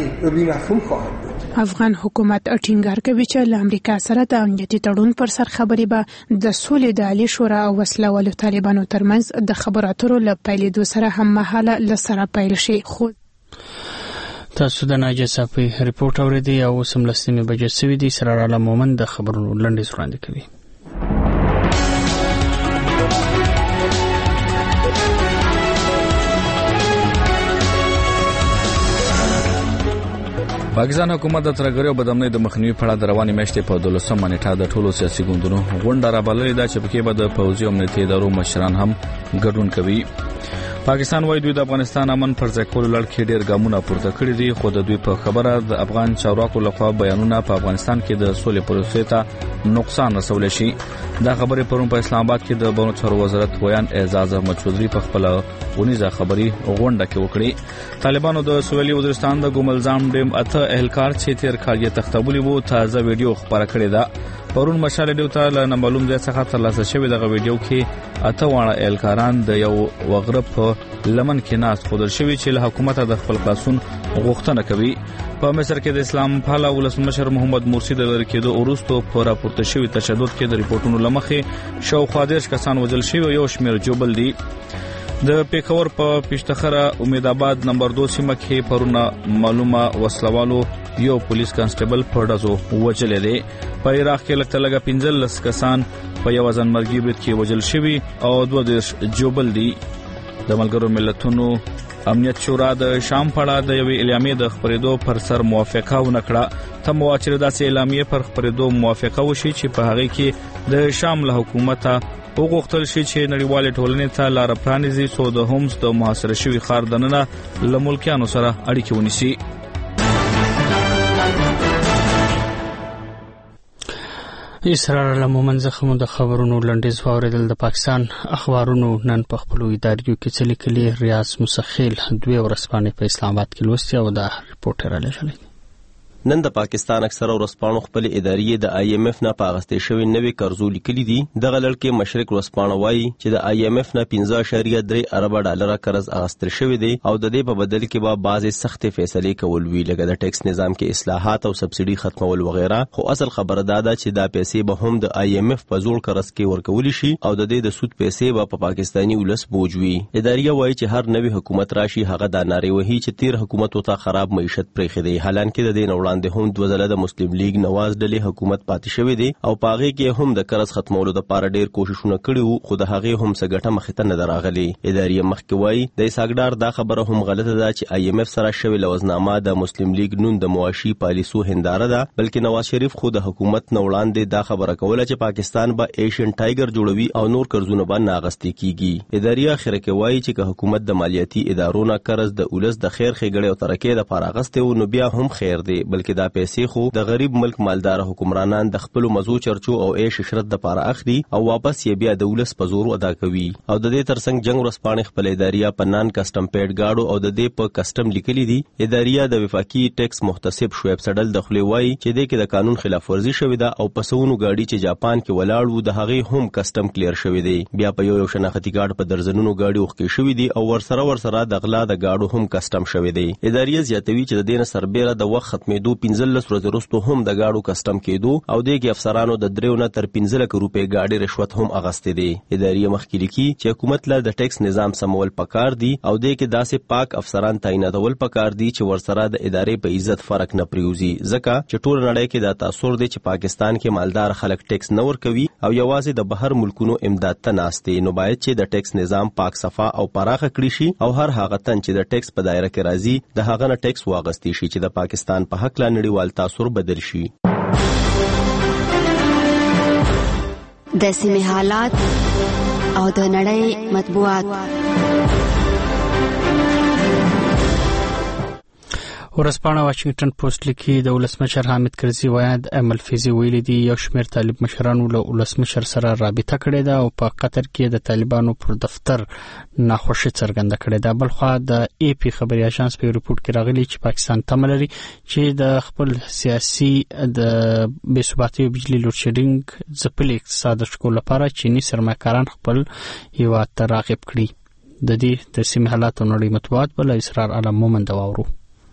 Speaker 20: افغان حکومت ټینګار کوي چې له امریکا سره د امنیتي تړون پر سر خبرې به د سولې د عالی شورا او وسله والو طالبانو ترمنځ د خبرو اترو له پیلېدو سره هم مهاله له سره پیل شي. خو
Speaker 1: تاسو د ناجیه صافي ریپورت اوریدئ او اوس هم لسمې بجې سوي دي. سرار عالم مومن د خبرونو لنډیز وړاندې کوي.
Speaker 2: پاکستان حکومت د ترګریو بدامنۍ د مخنیوي په اړه د روانې میاشتې په دولسمه نیټه د ټولو سیاسي ګوندونو غونډه رابللې ده چې پکې به د پوځي او امنیتي ادارو مشران هم ګډون کوي. پاکستان وايي دوی د افغانستان امن پر ځای کولو لړ کې ډېر ګامونه پورته کړي دي، خو د دوی په خبره د افغان چارواکو لخوا بیانونه په افغانستان کې د سولې پروسې ته نقصان رسولی شي. دا خبرې پرون په اسلام آباد کې د بهرنیو چارو وزارت ویان اعزاز احمد چودھری په خپل ونیزه خبري غونډه کې وکړي. طالبانو د سویلي وزیرستان د ګوملزام ډیم اته اهلکار چې تیر کال یې تختبولي وو تازه ویډیو خبره کړې ده. پرون مشال ډیو ته له نامعلوم ځای څخه ترلاسه شوې دغه ویډیو کې اته واړه اهلکاران د یو وغره په لمن کې ناست ښودل شوي چې له حکومت د خپل خلاصون غوښتنه کوي. په مصر کې د اسلام پاله ولسمشر محمد مرسی د لرې کېدو وروسته په راپورته شوي تشدد کې د ریپورټونو له مخې شاوخوا دېرش کسان وژل شوي، یو شمېر جوبل دي. د پیښور په پیشتخره امید آباد نمبر دو سیمه کې پرونه معلومه وسلوالو یو پولیس کانسټیبل په ډزو وژلی دی. په عراق کې لږ تر لږه پنځلس کسان په یو ځانمرګي برید کې وژل شوي او دوه دېرش جوبل دي. د ملګرو ملتونو امنیت شورا د شام په اړه د یوې اعلامیې د خپرېدو پر سر موافقه ونه کړه. تم وه چې داسې اعلامیې پر خپرېدو موافقه وشي چې په هغې کې د شام له حکومته وغوښتل شي چې نړیوالې ټولنې ته لاره پرانیزي څو د هومس د محاصره شوي ښار دننه له ملکیانو سره اړیکې ونیسي.
Speaker 1: اسرار عالم مومن زخمو د خبرونو لنډیز واوریدل. د پاکستان اخبارونو نن په خپلو اداریو کې څه لیکلي. ریاض مسخیل دوی ورځپاڼې په اسلام آباد کې لوستي او دا ریپورټ یې رالیږلی.
Speaker 4: نن د پاکستان اکثره ورځپاڼو خپل ادارې د آی ایم ایف نه په اغستې شوي نوې قرضو لیکلي دي. دغه لړ کې مشرق ورځپاڼه وایي چې د آی ایم ایف نه پنځه اعشاریه درې اربه ډالره قرض اغستل شوی دی او د دې په بدل کې به بعضې سختې فیصلې کول وي، لکه د ټیکس نظام کې اصلاحات او سبسیډي ختمول وغیره. خو اصل خبره دا ده چې دا پیسې به هم د آی ایم ایف په زوړ قرض کې ورکولی شي او د دې د سود پیسې به په پاکستاني ولس بوج وي. ادارې وایي چې هر نوی حکومت راشي هغه دا نارې وهي چې تیر حکومت ورته خراب معیشت پرېښی دی، حالانکه د دې نه وړاندې هم دوه ځله د مسلم لیگ نواز ډلې حکومت پاتې شوی دی او په هغې کې هم د قرض ختمولو دپاره ډېر کوششونه کړي وو، خو د هغې هم څه ګټه مخې ته نه ده راغلې. ادارې مخکې وایي د اسحاق دا خبره هم غلطه ده چې آی ایم ایف سره شوې لوزنامه د مسلم لیگ نون د معاشي پالیسو هنداره ده، بلکې نواز شریف خو د حکومت نه وړاندې دا خبره کوله چې پاکستان به ایشین ټایګر جوړوي او نور قرضونه به نه اغستې کیږي. ادارې اخره کې وایي چې که حکومت د مالیاتي ادارو نه قرض د ولس د خیر ښېګړې او ترقۍ دپاره اغستی و نو بیا هم خیر دی، بلکې دا پیسې خو د غریب ملک مالدار حکمرانان د خپلو مزو چرچو او عیش عشرت دپاره اخلي او واپس یې بیا د ولس په زور ادا کوي. او د دې ترڅنګ جنګ ورځپاڼې خپل اداریه په نان کسټم پیډ گاډو او د دې په کسټم لیکلي دي. اداریه د وفاقي ټیکس محتسب شعیب سډل د خولې وایي چې دې کې د قانون خلاف ورزي شوې ده او په سونو ګاډي چې جاپان کې ولاړ وو د هغې هم کسټم کلیر شوی دی. بیا په یو یو شناختي کارت په درزنونو ګاډي وښکې شوي دي او ورسره ورسره د غلا د ګاډو هم کسټم شوی دی. اداریه زیاتوي چې د دې نه سربیره د وخت ختمېدو کېدو پنځلس ورځې وروسته هم د گاډو کسټم کېدو او دغه افسرانو د دریو نه تر پنځه لک روپۍ گاډي رشوت هم اغستې دي. اداري مخکې لیکي چې حکومت له د ټیکس نظام سمول پکار دي او دغه داسې پاک افسران تعیناتول پکار دي چې ورسره د ادارې په عزت فرق نه پریوزي، ځکه چې ټول نړۍ کې دا تاثر دی چې پاکستان کې مالدار خلک ټیکس نه ورکوي او یوازې د بهر ملکونو امداد ته ناست دي. نو باید چې د ټیکس نظام پاک صفا او پراخه کړی شي او هر هغه تن چې د ټیکس په دایره کې راځي د هغه نه ټیکس واغستی شي چې د پاکستان په حق لا نړیوال تاثر بدل شي.
Speaker 5: د سیمې حالات او د نړۍ مطبوعات.
Speaker 1: ورځپاڼه واشنگټن پوسټ لیکي د ولسمشر حامد کرزي وایي د ملفظي ویلي دي یو شمېر طالب مشرانو له ولسمشر سره رابطه کړې ده او په قطر کې د طالبانو پر دفتر ناخوشي څرګنده کړې ده. بلخوا د ای پی خبري اژانس په ریپورت کې راغلي چې پاکستان تمه لري چې د خپل سیاسي د بې ثباتۍ او بجلی لوډ شیډینګ ځپلي اقتصاد ښکول لپاره چینی سرمایه‌کاران خپل هیواد ته راغب کړي. د دې د سیمې حالاتو نړۍ مطبوعات بل اسرار علم مومند واورو.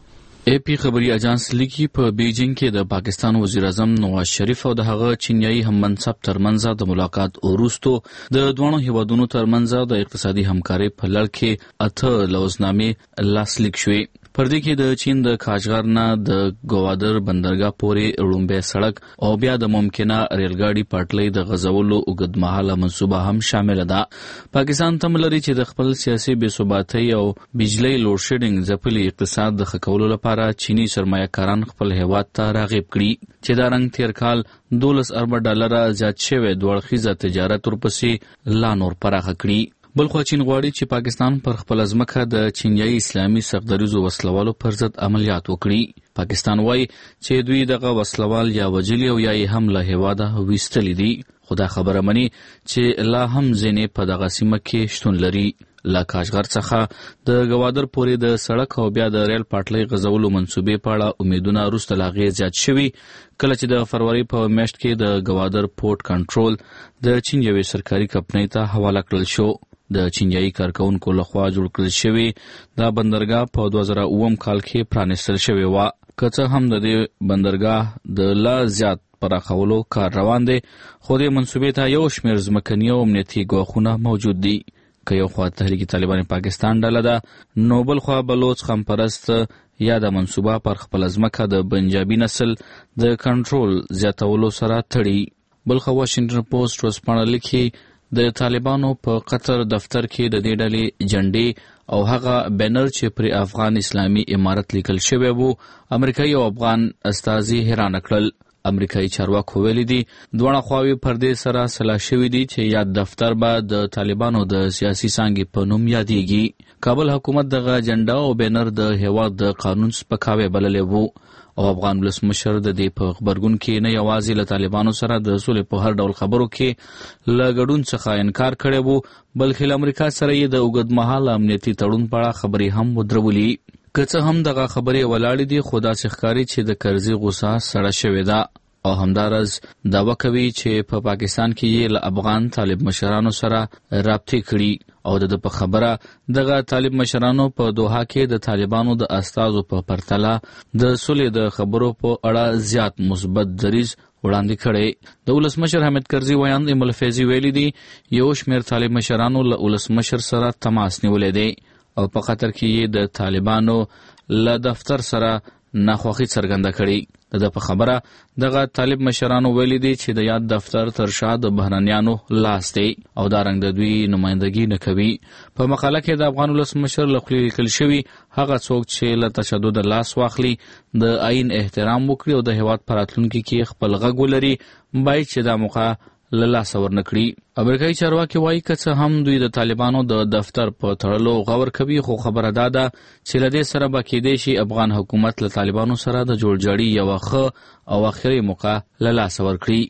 Speaker 2: ای پی خبري اژانس لیکي په بیجینګ کې د پاکستان وزیر اعظم نواز شریف او د هغه چینایي هم منصب ترمنځ د ملاقات وروسته د دوه هیوادونو ترمنځ د اقتصادي همکارۍ په لړ کې اته لوزنامې لاسلیک شوې. پر دې کې د چین د کاجغر نه د ګوادر بندرګاه پورې لومبه سړک او بیا د ممکنه ریلګاډي پټلۍ د غزولو اوږدمهاله منصوبه هم شامل ده. پاکستان تم لري چې د خپل سیاسي بې ثباتۍ او بجلی لوډ شیډینګ ځپلي اقتصاد د ښه کولو لپاره چینی سرمایه‌کاران خپل هیواد ته راغب کړي چې دا رنګ تیر کال دولس ارب ډالر زیات شوی دوه اړخیزه تجارت ورپسې لا نور پراخه کړي. بلخو چین غواړي چې پاکستان پر خپل ځمکه د چینایي اسلامي سختدریزو وسلوالو پر ضد عملیات وکړي. پاکستان وایي چې دوی دغه وسلوال یا وجلی او یا هم له هیواده ویستلی دي. خدا خبره مني چې لا هم ځینې په دغه سیمه کې شتون لري. له کاجغر څخه د ګوادر پورې د سړک او بیا د ریل پټلۍ غزولو منصوبې په اړه امیدونه وروسته لا غیر زیات شوي کله چې د فروری په میاشت کې د ګوادر پورت کنټرول د چین یوې سرکاري کمپنۍ ته حواله کړل شو. د چینایي کارکونکو لخوا جوړ کړل شوی دا بندرګاه په دوه زره اووم کال کې پرانیستل شوی و. که څه هم د دې بندرګاه د لا زیات پراخولو کار روان دی خو د منصوبې ته یو شمېر ځمکني او امنیتي ګواښونه موجود دي. که یو خوا تحریک طالبان پاکستان ډله ده نو بل خوا بلوچ قومپرست یا د منصوبه پر خپل ځمکه د پنجابي نسل د کنټرول زیاتولو سره تړي. بل خوا واشنگټن پوسټ ورځپاڼه لیکي د طالبانو په قطر دفتر کې د دې ډلې جنډې او هغه بینر چې پر افغان اسلامي امارت لیکل شوی وو امریکایي او افغان استازي حیران کړل. امریکایي چارواکو ویلي دي دوه خواوې پر دې سره سلا شوې دي چې یاد دفتر به د طالبانو د سیاسي څانګې په نوم یادېږي. کابل حکومت دغه جنډه او بینر د هیواد د قانون سپکاوی بللی وو او افغان ولسمشر د دې په خبرګون کې نه یوازې له طالبانو سره د سولې په هر ډول خبرو کې له ګډون څخه انکار کړی وو بلکې له امریکا سره یې د اوږدمهاله امنیتي تړون په اړه خبرې هم ودرولي. که څه هم دغه خبرې ولاړې دي خو داسې ښکاري چې د کرزي غوسه سړه شوې ده او همدارز دعوه کوي چې په پاکستان کې یې له افغان طالب مشرانو سره رابطې کړي او د په خبره دغه طالب مشرانو په دوحه کې د طالبانو د استازو په پرتله د سولې د خبرو په اړه زیات مثبت دریځ وړاندې کړي. د ولسمشر حامد کرزي ویان ملفظي ویلي دي یو شمېر طالب مشرانو له ولسمشر سره تماس نیولی دی او په قطر کې یې د طالبانو له دفتر سره ناخوښي څرګنده کړي. د په خبره دغه طالب مشرانو ویلي دي چې د یاد دفتر تر شا د بهرنیانو لاس دی او دا رنګ د دوی نمایندګي نه کوي. په مقاله کې د افغان ولسمشر له خولې لیکل شوي هغه څوک چې له تشدد لاس واخلي د آئین احترام وکړي او د هیواد په راتلونکي کې خپل غږ ولري باید چې دا موقع له لاسه ورنکړي. امریکایي چارواکي وایي که څه هم دوی د طالبانو د دفتر په تړلو غور کوي خو خبره دا ده چې له دې سره به کېدای شي افغان حکومت له طالبانو سره د جوړجاړي یوه ښه او اخري موقع له لاسه ورکړي.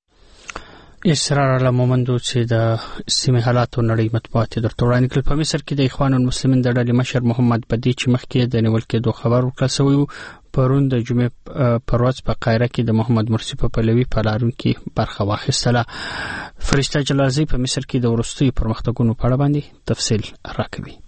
Speaker 1: اسرار علم مومندو چې د سیمې حالاتو نړۍ مطبوعات درته وړاندې کړل. په مصر کې د اخوان المسلمین د ډلې مشر محمد بدی چې مخکې د نیول کېدو خبر ورکړل شوی و پرون د جمعې پر ورځ په قاهره کې د محمد مرسي په پلوي په لارون کې برخه واخیستله. فرشته جلازي په مصر کې د وروستیو پرمختګونو په اړه باندې تفصیل راکوي.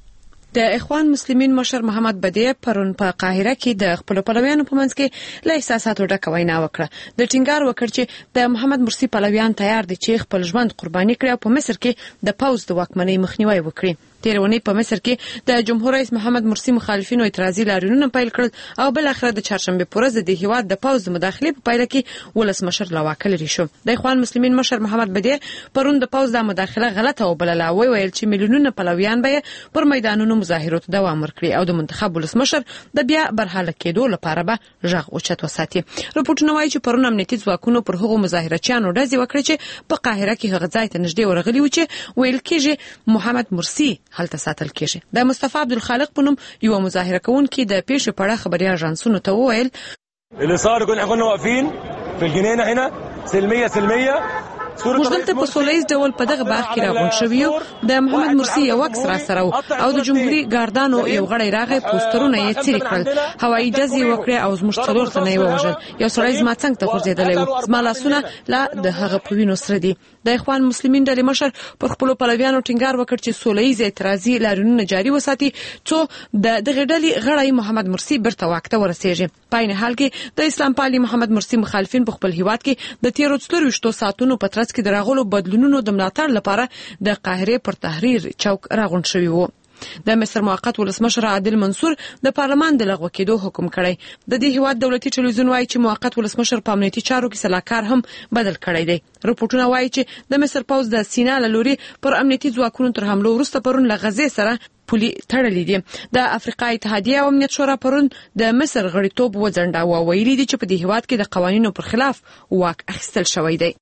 Speaker 9: د اخوان مسلمین مشر محمد بدیع پرون په قاهره کې د خپل پلویانو په منځ کې له احساساتو ډکه وینا وکړه. د ټینګار وکړ چې د محمد مرسي پلویان تیار دي چې خپل ژوند قرباني کړي او په مصر کې د پوز د واکمنۍ مخنیوي وکړي. تیرونی په مصر کې د جمهور رئیس محمد مرسي مخالفینو اعتراضي لاریونونه پیل کړل او بل اخر د چهارشنبه په ورځ د هیواد د پوز مداخله په پایله کې ولسمشر لواکل لري شو. د اخوان مسلمین مشر محمد بدیع پرون د پوز د مداخله غلطه او بلله وی ویل چې میلیونونه پلویان به پر میدانونو مظاهرات دوام ورکړي او د منتخب ولسمشر د بیا برحاله کېدو لپاره به ژغ اوچت وساتي. رپورټونه وايي چې پرون امنیتي ځواکونو پر هغو مظاهرچیانو ډزې وکړې چې په قاهره کې هغه ځای ته نږدې ورغلي و چې ویل کېږي محمد مرسي هلته ساتل کېږي. د مصطفی عبدالخالق په نوم یو مظاهره کوونکی د پیښې په اړه خبري اژانسونو ته وویل
Speaker 22: اللي صار كنا كنا واقفين في الجنينه هنا سلميه سلميه
Speaker 9: موږ دلته په سولهییز ډول په دغه باغ کې راغونډ شوو یو. د محمد مرسي یو عکس را سره او د جمهوریت ګاردانو یو غړی راغی پوسټرونه یې څیرې کړل هوایي ډزې وکړې او زموږ څلور تنه یې ووژل. یو سړی زما څنګ ته غورځېدلی و زما لاسونه لا د هغه په وینو سره دي. د اخوان مسلمین ډلې مشر پر خپلو پلویانو ټینګار وکړ چې سولهییز اعتراضي لاریونونه جاري وساتي څو د دغه ډلې غړی محمد مرسي بیرته واک ته ورسیږي. په عین حال کې د اسلام پالي محمد مرسي مخالفین په خپل هیواد کې د تیرو څلورویشتو ساعتونو په ترڅ کې د راغلو بدلونونو د ملاتړ لپاره د قاهره پر تحریر چوک راغونډ شوي وو. د مصر موقت ولسمشر عادل منصور د پارلمان د لغوه کېدو حکم کړی. د دې هیواد دولتي ټلویزیون وایي چې موقت ولسمشر په امنیتي چارو کې سلاکار هم بدل کړی دی. رپورټونه وایي چې د مصر پوز د سینا له لوري پر امنیتي ځواکونو تر حملو وروسته پرون له غزې سره پولي تړلې دي. د افریقا اتحادیه او امنیت شورا پرون د مصر غړیتوب وځنډاوه. ویلي دي چې په دې هیواد کې د قوانینو پر خلاف واک اخیستل شوی دی.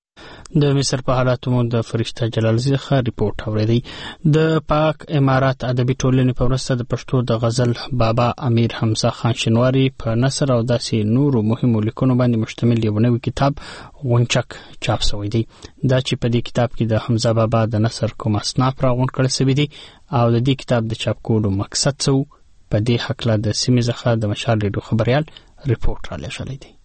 Speaker 1: د مصر په حالاتو مو د فرشته جلالزی ښه ریپورت اوریدي. د پاک امارات ادبي ټولنې په مرسته د پښتو د غزل بابا امیر حمزه خان شینواری په نثر او داسې نورو مهمو لیکنو باندې مشتمل یو نوی کتاب غونچک چاپ شوی دی. دا چې په دې کتاب کې د حمزه بابا د نثر کوم اسناد راغونډ کړل شوی دي او د دې کتاب د چاپ کولو مقصد څه و. په دې حق له د سیمې څخه د مشال ریډیو خبريال ریپورت را لېږلی دی.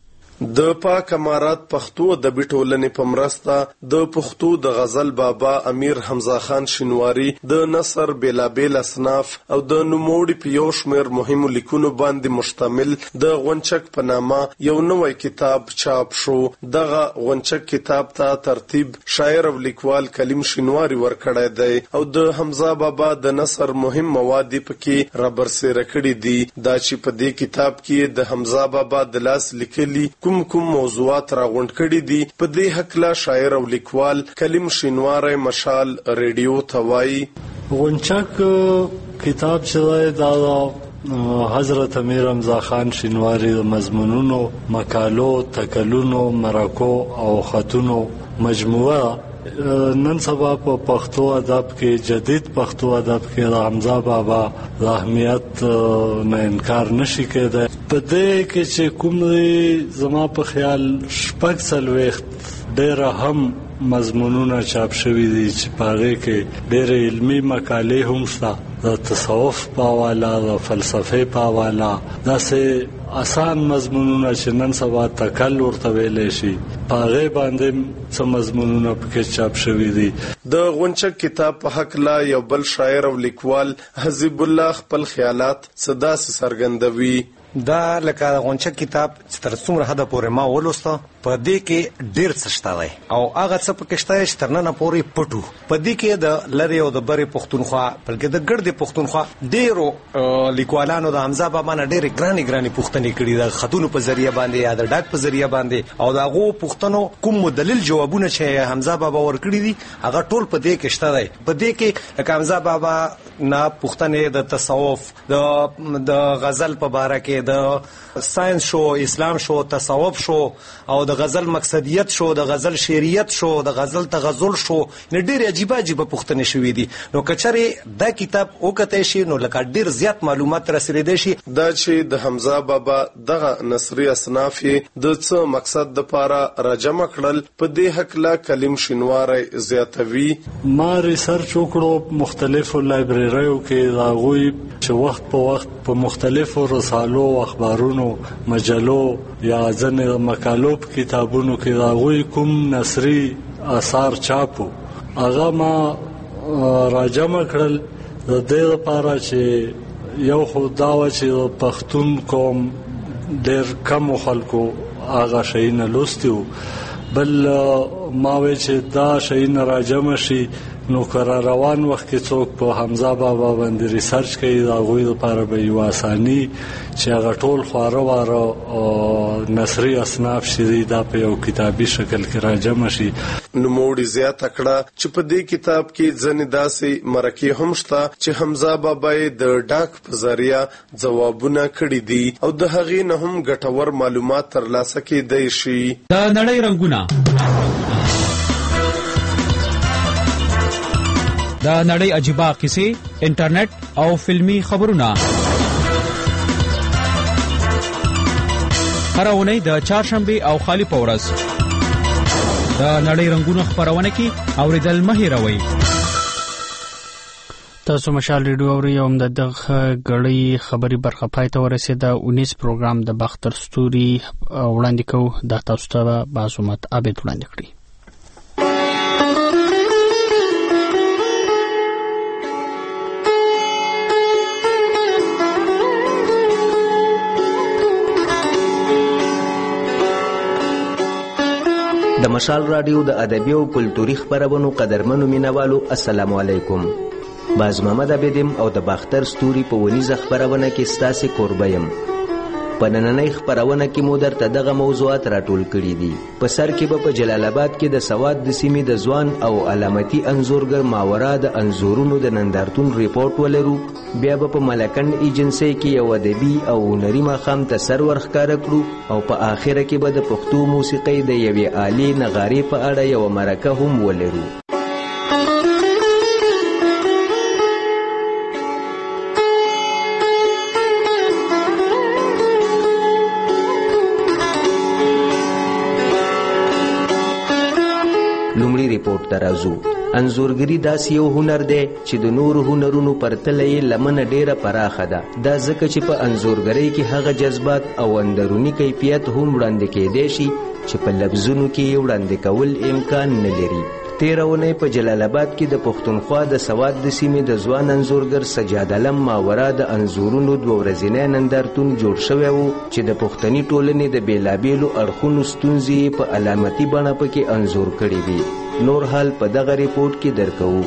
Speaker 23: د پاک امارات پښتو ادبي ټولنې په مرسته د پښتو د غزل بابا امیر حمزه خان شینواری د نثر بیلابیل اصناف او د نوموړي په یو شمېر مهمو لیکونو باندې مشتمل د غونچک په نامه یو نوی کتاب چاپ شو. دغه غونچک کتاب ته ترتیب شاعر او لیکوال کلیم شینواری ورکړی دی او د حمزه بابا د نثر مهم مواد پکې رابرسېره کړي دي. دا چې په دې کتاب کې د حمزه بابا د لاس لیکلي کوم کوم موضوعات راغونډ کړي دي په دې حق لا شاعر او لیکوال کلیم شینواری مشال ریډیو ته وایي.
Speaker 24: غونچک کتاب چې دا حضرت امیر حمزه خان شینواری د مضمونونو مقالو تکلونو مرکو او خطونو مجموعه نن سبا په پښتو ادب کې جدید پښتو ادب کې د حمزه بابا د اهمیت نه انکار نشي کېدای. په دې کې چې کوم زما په خیال شپږ څلوېښت ډېر هم مضمونونه چاپ شوي دي چې په هغې کې ډېرې علمي مقالې هم شته د تصوف په حواله د فلسفې په حواله داسې آسان مضمونونه چې نن سبا تکل ورته ویلی شي په هغې باندې څه مضمونونه پکې چاپ شوي دي.
Speaker 23: د غونچک کتاب په حق لا یو بل شاعر او لیکوال حزب الله خپل خیالات څه داسې څرګندوي.
Speaker 25: دا لکه غونچک کتاب چې تر څومره حده پورې ما ولوسته په دې کې ډېر څه شته دی او هغه څه پکې شته چې تر ننه پورې پټو. په دې کې د لرې او د برې پښتونخوا بلکې د ګردې پښتونخوا ډېرو لیکوالانو د حمزه بابا نه ډېرې ګرانې ګرانې پوښتنې کړي د خطونو په ذریعه باندې یا د ډاک په ذریعه باندې او د هغو پوښتنو کوم مدلل جوابونه چې حمزه بابا ورکړي دي هغه ټول په دې کې شته دی. په دې کې لکه حمزه بابا نه پوښتنې د تصوف د غزل په باره کې د ساينس شو اسلام شو تصوف شو او د غزل مقصدیت شو د غزل شعریت شو د غزل تغزل شو نه ډېر عجیب عجیب پوښتنې شوې دي. نو کچره دا کتاب وکته شي نو لکه ډېر زیات معلومات رسیدي شي.
Speaker 23: دا چې د حمزه بابا دغه نثري اصناف د څه مقصد د پاره راجمع کړل په دې حق لا کلیم شینواری زیاتوي.
Speaker 24: ما ریسرچ وکړو مختلفو لایبرریو کې دا غوي چې وخت په وخت په مختلفو رسالو اخبارونو مجلو یا ځنې مقالو په کتابونو کې دا غوي کوم نثري آثار چاپو هغه ما راجمع کړل د دې لپاره چې یو خو دا و چې پښتون قوم ډېر کم خلکو هغه شیونه لوستي وو، بل ما وی چې دا شیونه راجمع شي نو کرا روان وخت کې څوک په حمزه بابا باندې ریسرچ کوي دا غوي لپاره به یو اساني چې هغه ټول خواره واره نثري اصناف شي دا په یو کتابي شکل کې راجمع شي.
Speaker 23: نو موړي زیات کړه چې په دې کتاب کې ځنې داسې مرکه هم شته چې حمزه بابا د ډاک په ذریعہ ځوابونه کړي دي او د هغې نه هم ګټور معلومات ترلاسه کېدای شي.
Speaker 19: د نړۍ رنگونه د نړۍ عجیبه قصې، انټرنیټ او فلمی خبرونه هر اونۍ د چهارشنبه او خالی په ورځ د نړۍ رنگونه خبرونه کې اوریدل مه هېروئ.
Speaker 1: تاسو مشال ریډیو اورئ او د دغه غړي خبري برخه پای ته ورسېده. اونیس پروګرام د باختر ستوري وړاندې کوو د تاسو ته باسمت عابد وړاندې کړی.
Speaker 3: د مشال رادیو د ادبي او کلتوري خبرونو قدرمنو مینوالو السلام علیکم. باز محمد عبدم او د باختر ستوري په ونیزه خبرونه کې ستاسو قربه يم. په نننۍ خبرونه کې مو درته دغه موضوعات راټول کړي دي. په سر کې به په جلال آباد کې د سواد د سیمې د ځوان او علامتي انزورګر ماورا د انزورونو د نندارتون ریپورت ولرو. بیا به په ملکن ایجنسی کې یو ادبي او هنري ماښام ته سر ورښکاره کړو او په آخره کې به د پښتو موسیقۍ د یوې عالي نغارې په اړه یو مرکه هم ولرو. لومړی ریپورت ته راځو. انزورګری داسې یو هنر دی چې د نورو هنرونو پرتله یې لمنه ډیره پراخه ده. دا ځکه چې په انزورګری کې هغه جذبات او اندرونی کیفیت هم وړاندې کېدای شي چې په لفظونو کې وړاندې کول امکان نه لري. تیره اونۍ په جلال آباد کې د پښتونخوا د سواد د سیمې د ځوان انزورګر سجاد علم ماورا د انزورونو دوه ورځنی نندارتون جوړ شوی و چې د پښتني ټولنې د بیلابیلو اړخونو ستونزې په علامتي بڼه پکې انزور کړي وي. نور حال په دغه ریپورت کې درکوو.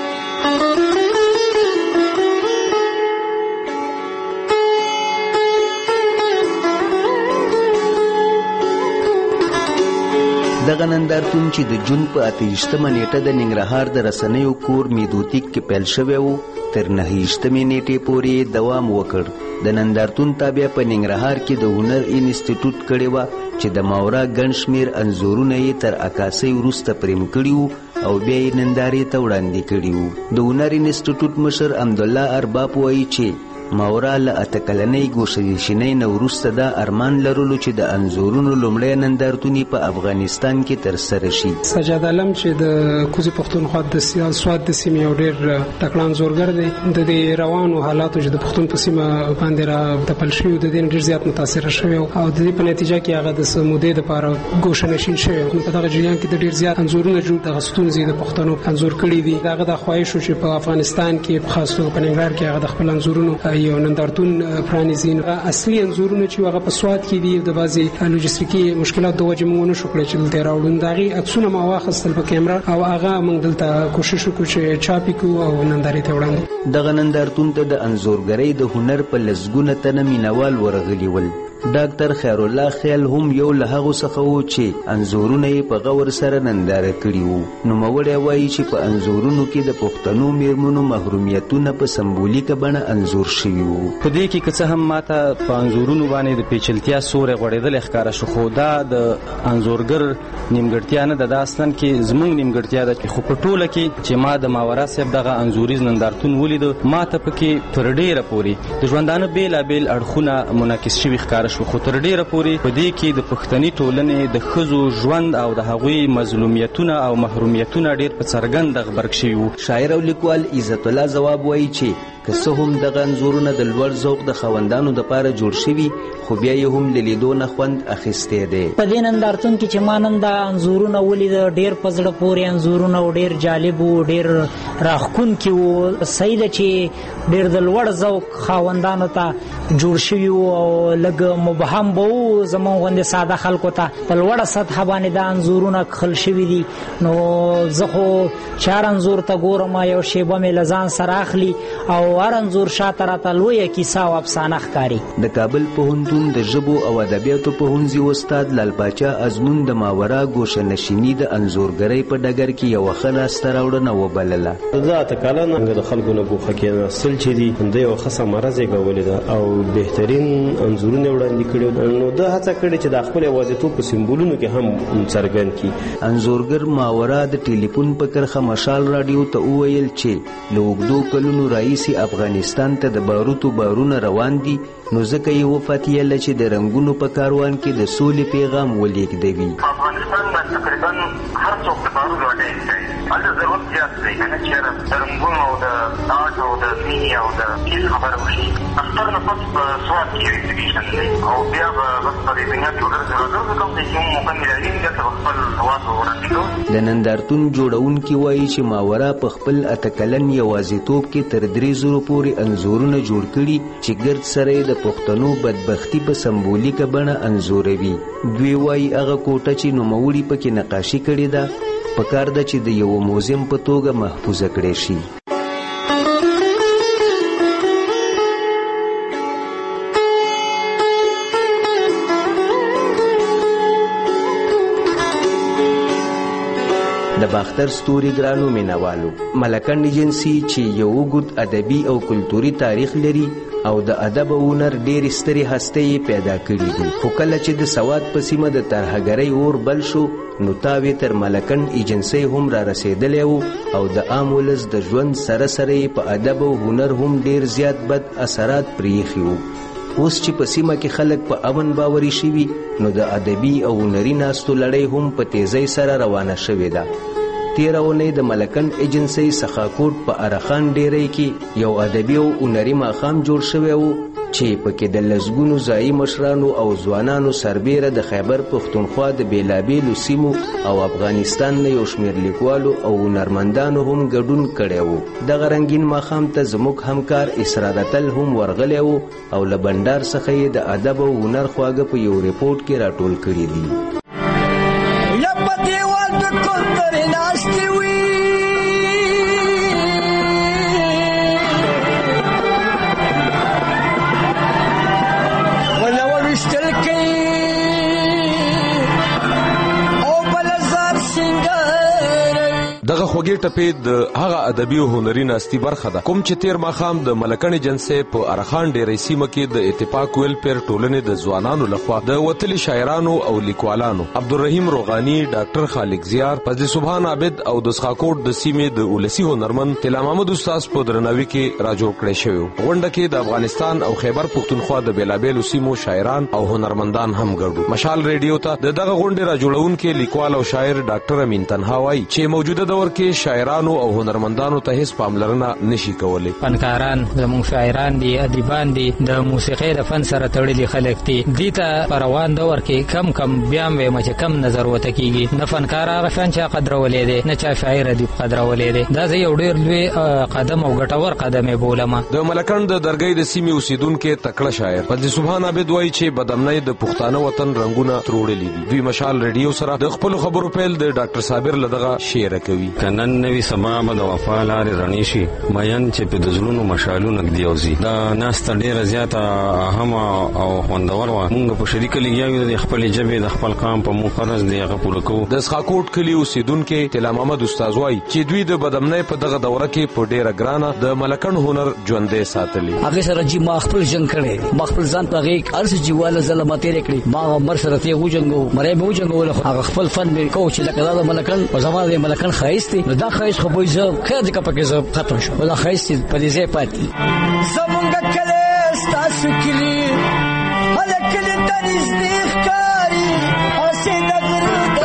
Speaker 3: دغه نندارتون چې د جون په اتهشتمه نیټه د ننګرهار د رسنیو کور میدوتیک کې پیل شوی و تر نههشتمې نیټې پورې دوام وکړ. د نندارتون تابع په ننګرهار کې د هنر انسټیټیوټ کړی وه چې د ماورا ګڼ شمېر انځورونه یې تر عکاسۍ وروسته پریم کړي وو او بیا یې نندارې ته وړاندې کړي وو. د هنر انسټیټیوټ مشر حمدالله ارباب وایي چې ماورا له اته کلنۍ ګوښه‌نشینۍ نه وروسته دا ارمان لرلو چې د انځورونو لومړی نندارتون په افغانستان کې ترسره شي.
Speaker 8: سجاد علم چې د کوزي پښتونخوا د سواد د سیمې یو ډېر تکړه انځورګر دی. د دې روانو حالاتو چې د پښتون په سیمه باندې را تپل شوي د دې ډېر زیات متاثره شوی او د دې په نتیجه کې هغه د مودې دپاره ګوښه‌نشین شوی. په دغه جریان کې د ډېر زیات انځورونه جوړ دغه ستونزې د پښتنو انځور کړي دي. هغه د خواهش و چې په افغانستان کې خاص توګه په ننګرهار کې هغه د خپل انځورونو یو نندارتون پرانیزین. اصلي انځورونه چې هغه په سواد کې دي د بعضي لوجستیکي مشکلات د وجې موږ نشو کړی چې دلته راوړو. د هغې عکسونه ما واخیستل په کیمرا او هغه موږ دلته کوشش وکړو چې چاپ یې کړو او نندارې ته وړاندې.
Speaker 3: دغه نندارتون ته د انځورګرۍ د هنر په لسګونه تنه مینوال ورغلي ول. ډاکټر خیر الله خیل هم یو له هغو څخه و چې انځورونه یې په غور سره ننداره کړي وو. نوموړی وایي چې په انځورونو کې د پښتنو میرمنو محرومیتونه په سمبولیکه بڼه انځور شوي وو.
Speaker 10: په دې کې که څه هم ماته په انځورونو باندې د پیچلتیا سوری غوړېدلی ښکاره شو، خو دا د انځورګر نیمګړتیا نه ده، دا اصلا کې زموږ نیمګړتیا ده. خو په ټوله کې چې ما د ماورا صاحب دغه انځوریز نندارتون ولیده ماته پکې تر ډېره پورې د ژوندانه بېلابېل اړخونه منعکس شوي ښکاره شو. خو تر ډېره پورې په دې کې د پښتني ټولنې د ښځو ژوند او د هغوی مظلومیتونه او محرومیتونه ډېر په څرګنده غبرګ شوي وو.
Speaker 3: شاعر او لیکوال عزت الله ځواب وایي چې که څه هم دغه انځورونه د لوړ ذوق د خاوندانو دپاره جوړ شوي خو بیا یې هم له لیدو نه خوند اخیستی دی.
Speaker 7: په دې نندارتون کې چې ما نن دا انځورونه ولیده ډېر په زړه پورې انځورونه و، ډېر جالب و، ډېر راښکونکي وو. صحیح ده چې ډېر د لوړ ذوق خاوندانو ته جوړ شوي وو او لږ مبهم به وو زموږ غوندې ساده خلکو ته په لوړه سطحه باندې دا انځورونه کښل شوي دي. نو زه خو چې هر انځور ته ګورم یو شیبه مې له ځان سره اخلي او هر انځور شاته راته لویه کیسه او افسانه ښکاري.
Speaker 3: د کابل پوهنتون د ژبو او ادبیاتو پوهنځي استاد لال پاچا ازمون د ماورا ګوشه نشیني د انځورګرۍ په ډګر کې یوه ښه لاسته راوړنه وبلله.
Speaker 12: زه اته کاله د خلکو نه ګوښه کېناستل چې دي د یوه ښه ثمره زېږولې ده او بهترین انځورونه وړاندې کړي. نو ده هڅه کړې چې د خپل یوازیتوب په سمبولونو کې هم څرګند کړي.
Speaker 3: انځورګر ماورا د ټلیفون په کرښه مشال راډیو ته وویل چې له اوږدو کلونو راهیسې افغانستان ته د باروتو بارونه روان دي، نو ځکه یې وفتیله چې د رنګونو په کاروان کې د سولې پیغام ولیږدوي.
Speaker 13: افغانستان باندې تقریبا هر څوک د بارو لوټی کوي، هلته ضرورت زیات دی که نه چېرې د رنګونو او د آرټ او د مینې او د کیس خبره وشي. اختر نه پس په سوات کې یو ایکزیبیشن دی او بیا به بس په دې دنیا کې ورځ راځو کوم دی چې موږ موقع میلاوي دلته به خپل هېواد وړاندې کوو.
Speaker 3: د نندارتون جوړونکي وایي چې ماورا په خپل اته کلن یوازیتوب کې تر درې زرو پورې انځورونه جوړ کړي چې ګرد سره یې د پښتنو بدبختي په سمبولیکه بڼه انځوروي. دوی وایي هغه کوټه چې نوموړي پکې نقاشي کړې ده پکار ده چې د یوه موزیم په توګه محفوظه کړې شي. د باختر ستوري ګرانو مینوالو، ملکن ایجنسي چې یو اوږد ادبي او کلتوري تاریخ لري او د ادب او هنر ډېرې سترې هستۍ پیدا کړي دي، خو کله چې د سواد په سیمه د ترهګرۍ اور بل شو نو تاوې تر ملکن ایجنسۍ هم را رسېدلی و او د عام ولس د ژوند سره سره یې په ادب او هنر هم ډېر زیات بد اثرات پرېښي وو. اوس چې په سیمه کې خلک په امن باوري شوي نو د ادبي او هنري ناستو لړۍ هم په تیزۍ سره روانه شوې ده. تېره اونۍ د ملکن ایجنسۍ سخاکوټ په ارخان ډیرۍ کې یو ادبي او هنري ماښام جوړ شوی و چې پکې د لسګونو ځایي مشرانو او ځوانانو سربیره د خیبر پښتونخوا د بېلابېلو سیمو او افغانستان نه یو شمېر لیکوالو او هنرمندانو هم ګډون کړی و. دغه رنګین ماښام ته زموږ همکار اسرارتل هم ورغلی و او له بنډار څخه یې د ادب او هنر خواږه په یو ریپورټ کې راټول کړي دي.
Speaker 14: دغه خوږې ټپې د هغه ادبي او هنري ناستي برخه ده کوم چې تیر ماښام د ملکن ایجنسۍ په ارخان ډیرۍ سیمه کې د اتفاق ویلفیر ټولنې د ځوانانو لخوا د وتلي شاعرانو او لیکوالانو عبدالرحیم روغاني، ډاکټر خالق زیار، فضل سبحان عابد او د سخاکوټ د سیمې د ولسي هنرمند طلا محمد استاد په درناوي کې راجوړ کړی شوی. غونډه کې د افغانستان او خیبر پښتونخوا د بېلابېلو سیمو شاعران او هنرمندان هم ګډو. مشال ریډیو ته د دغه غونډې راجوړونکي لیکوال او شاعر ډاکټر امین تنها وایي چې موجوده دور کې شاعرانو او هنرمندانو ته هیڅ پاملرنه نشي کولی.
Speaker 17: فنکاران زموږ شاعران دي، ادیبان دي، د موسیقۍ د فن سره تړلي خلک دي. دې ته په روان دور کې کم کم بیا هم وایم چې کم نظر ورته کېږي. نه فنکار هغه شان چا قدرولی دی، نه چا شاعر ادیب قدرولی دی. دا زه یو ډېر لوی قدم او ګټور قدم یې بولم.
Speaker 14: د ملکن د درګۍ د سیمې اوسیدونکي تکړه شاعر فضل سبحان عابد وایي چې بدامنۍ د پښتانه وطن رنګونه تروړلي دي. دوی مشال ریډیو سره د خپلو خبرو پیل د ډاکټر صابر له دغه شعر کوي.
Speaker 26: کنن نوی سبا به د وفا لارې رڼې شي، مین چې په د زړونو مشالونه ږدي اوځي. دا ناسته ډېره زیاته اهمه او خوندور وه. مونږ په شریکه لګیا یو د خپلې ژبې د خپل قام په مو فرض دی هغه پوره کوو.
Speaker 14: د سخاکوټ کلي اوسیدونکي طلا محمد استاد وایي چې دوی د بدامنۍ په دغه دوره کې په ډېره ګرانه د ملکن هنر ژوندی ساتلي.
Speaker 27: هغې سره چې ما خپل جنګ کړی، ما خپل ځان په هغې هر څه جیواله ظلمه تېرې کړې. ما مر سره ترې وجنګو، مری مې وجنګوله، هغه خپل فن مې کوو چې لکه دا د ملکن په زما د ملکن ښایست دی. نو دا ښایست خو به یې زه خیر دی که پکې زه ختم شم، دا ښایست په دې ځای پاتې.
Speaker 28: زمونږ کلی ستاسو کلي هله کلي ته نږدې ښکاري، هسې د غره د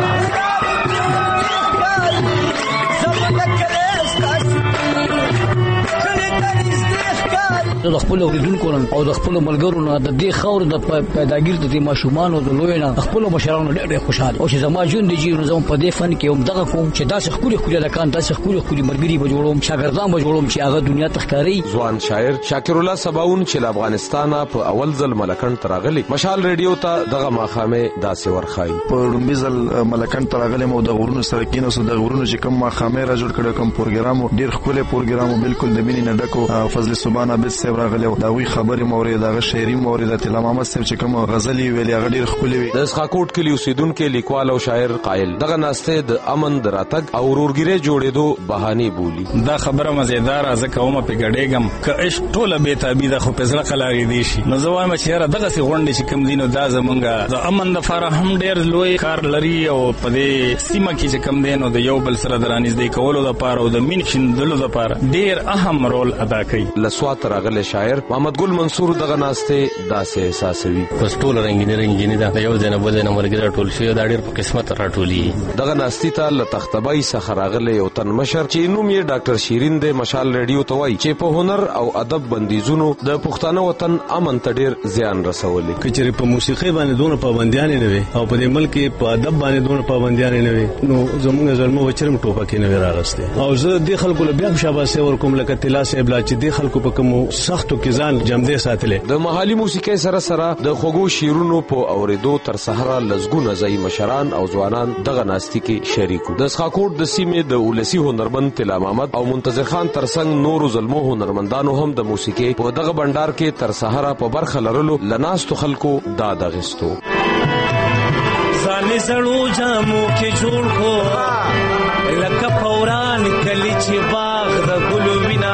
Speaker 28: زمونږ کلی ستاسو کلي
Speaker 27: د خپل اوریدونکو او د خپل ملګرو نه د دې خور د پیداګیر د ماشومان او د لوی نه خپل مشرانو ډېر خوشاله او چې زما ژوند دی چې زما په دې فن کې هم دغه کوم چې داسې خپل خپل لکان داسې خپل خپل مرګري به جوړوم شاګردان به جوړوم چې هغه دنیا ته ښکاري.
Speaker 14: ځوان شاعر شاکر الله سباون چې له افغانستانه په اول ځل ملکن تراغلي مشال ریډیو ته دغه ماخامه داسې ورخای.
Speaker 4: په لومبي ځل ملکن تراغلي مو د غورونو سره کینو سره د غورونو چې کوم ماخامه را جوړ کړو کوم پروګرام ډیر خپل پروګرام بالکل د مینې نه ډکو. فضل سبحان عبد صاحب راغلی دا وی خبرې مورید دغه شاعري مورید تل محمد صاحب چې کوم غزلي ویلي هغه ډیر خپل وی.
Speaker 14: د اسخاکوټ کلی اوسیدونکو لیکوال او شاعر قائل دغه ناسته د امن دراتګ او ورورګری جوړېدو بهانه بولی.
Speaker 6: دا خبره مزیدار ځکه اومه په ګډېګم ک اش ټوله به تابع د خو پزړه قلاري دي شي نو زوایم چې را دغه سي غونډې چې کم دینو دا زمونږه د امن د فاره هم ډیر لوی کار لري او په دې سیمه کې چې کم دینو د یو بل سره درانیزدې کولو د پاره او د مینشن دلو د پاره ډیر اهم رول ادا کوي.
Speaker 14: لسوات راغله شاعر محمد ګل منصور دغه ناسته داسې احساسوي.
Speaker 11: پس ټول رنگینی رنگینی دا یو ځنه بل نه مرګره ټول شي دا ډیر په قسمت راټولي.
Speaker 14: دغه ناستی ته ل تختبای څخه راغله یو تن مشر چې نوم یې ډاکټر شیرین د مشال ریډیو ته وایي چې په هنر او ادب بندیزونو د پښتانه وطن امن ته ډیر زیان رسولي.
Speaker 15: کچېره په موسیقي باندې دونه پابندیان نه وي او په دې ملک په ادب باندې دونه پابندیان نه وي نو زموږ ظلم وچرم ټوپه کې نه راغسته او زه د خلکو له بیا شاباسه ور کوم لکه تلا صاحب لا چې د خلکو په کوم سختو کې ځان جمدې ساتلې.
Speaker 14: د محلي موسیقي سره سره د خوګو شیرونو په اوریدو تر سحر لزګونه ځای مشران او ځوانان دغه ناستی کې شریکو. د اسخاکوټ د سیمې د ولسی هنرمند تلا محمد او منتظر خان ترڅنګ نور ظلمو هنرمندانو هم د موسیقي په دغه بندر کې تر سحر په برخه لرلو لناستو خلکو داد غستو.
Speaker 16: ځان زړو جامو کې جوړ کو لکه فوران کلی چې باغ د ګلو وینا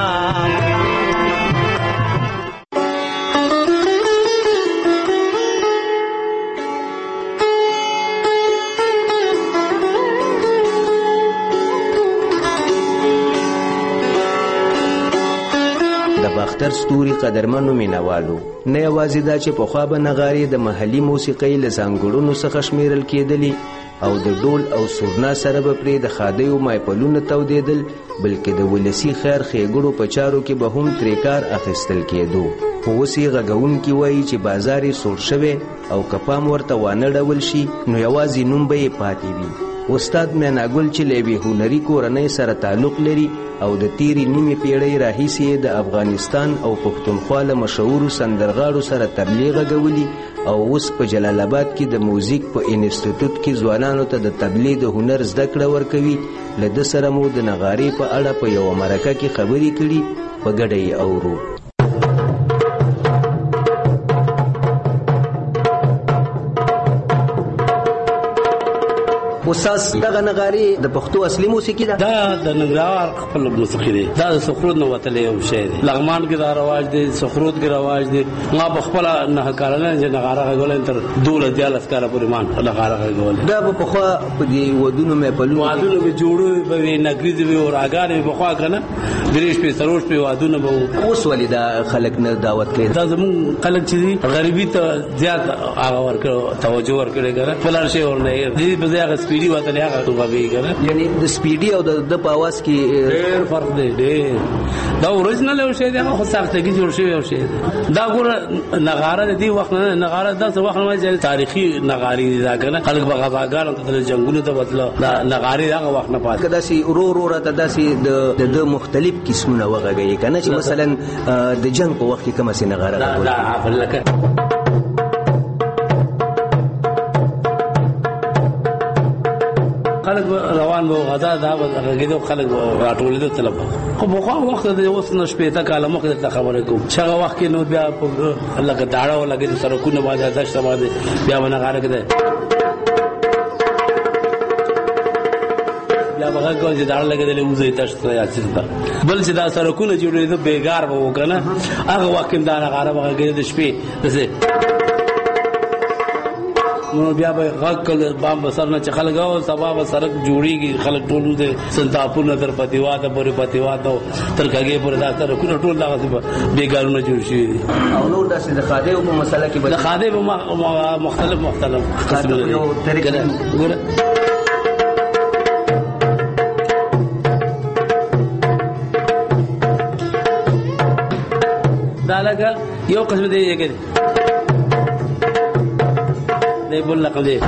Speaker 3: باختر ستوري قدرمنو مینوالو نه یوازې دا چې په خوا به نغاري د محلي موسیقۍ له ځانګړنو څخه شمیرل کېدلې او د ډول او سورنا سره به پرې د خادیو مایپلونه تودېدل بلکې د ولسی خیر ښېګړو په چارو کې به هم ترې کار اخیستل کېدو. خو اوس یې غږونکي وایي چې بازار یې سوړ شوی او که پام ورته وانه ډول شي نو یوازې نوم به یې پاتې وي. استاد میناګل چې له یوې هنري کورنۍ سره تعلق لري او د تیرې نیمې پیړۍ راهیسې د افغانستان او پښتونخوا له مشهورو سندرغاړو سره تبلیغ غوولي او اوس په جلال آباد کې د موزیک په انسټیټیوټ کې ځوانانو ته د تبلیغ د هنر زده کړه ورکوي. له ده سره مو د نغارې په اړه په یوه مرکه کې خبرې کړي په ګډه یې اورو. استاد دغه نغاري د پښتو اصلي موسیقي ده.
Speaker 18: دا د ننګرهار خپل موسیقي دی. دا د سخرود نو وتلې یو شی دی. لغمان کې دا رواج دی، سخرود کې رواج دی. ما بخپل نه کارنه چې نغاره غول تر دوله دیالس کاله پورې مان نغاره غول.
Speaker 3: دا په خو په دې ودونو مې په لونو
Speaker 18: ودونو به جوړو به نګري دی او راګانې په خو کنه دریش په سروش په ودونو به
Speaker 3: اوس ولې دا خلک نه دعوت کوي.
Speaker 18: دا زمون خلک چې غریبي ته زیات هغه ورکړو توجه ورکړي ګره فلان شی ورنه دې په ځای سپیډي وته هغه توګه وی کنه
Speaker 3: یعنی د سپیډي او د په आवाज کې
Speaker 18: ډېر فرق دی. ډېر دا اورجنل یو شی دی خو سختګي جوړ شوی یو شی دی. دا ګور نغاره دی وخت نه نغاره د وخت نه تاریخي نغاري دا کنه خلک بغاګانو ته جنگونو ته بدل نغاري دا وخت نه پات
Speaker 3: کدا سي ورو ورو را ته داسي د د مختلف قسمونه وغږی کنه چې مثلا د جنگ په وخت کې کومه سي نغاره
Speaker 18: دا دا بلکه خلک روان وو غدا دا غږیدو خلک راټولېدو طلب خو په خو وخت د اوس نه شپې ته کاله مخ ته خبره کوم چې هغه وخت کې نو بیا په لکه داړه ولګي سرکونه باندې داشته باندې بیا باندې غاره کده بیا هغه کوم چې داړه لګیدلې وځي تاسو ته یاد شته بل چې دا سرکونه جوړېدو بیګار وو کنه هغه وخت دا غاره وغږیدو د شپې دسه نو بیا به غکل بام بسر نه چې خلک او سبا سرک جوړیږي خلک ټول دې سنتاپور نه تر پتیواته پورې پتیواته تر کګي پورې دا تر کو ټول دا بیګارونه جوړ شي
Speaker 3: او نور داسې د خاده په مسله کې
Speaker 18: د خاده په مختلف مختلف قسم
Speaker 3: یو طریقې
Speaker 18: ګوره دا لکه یو قسم دی یې کوي دی بل لقب دی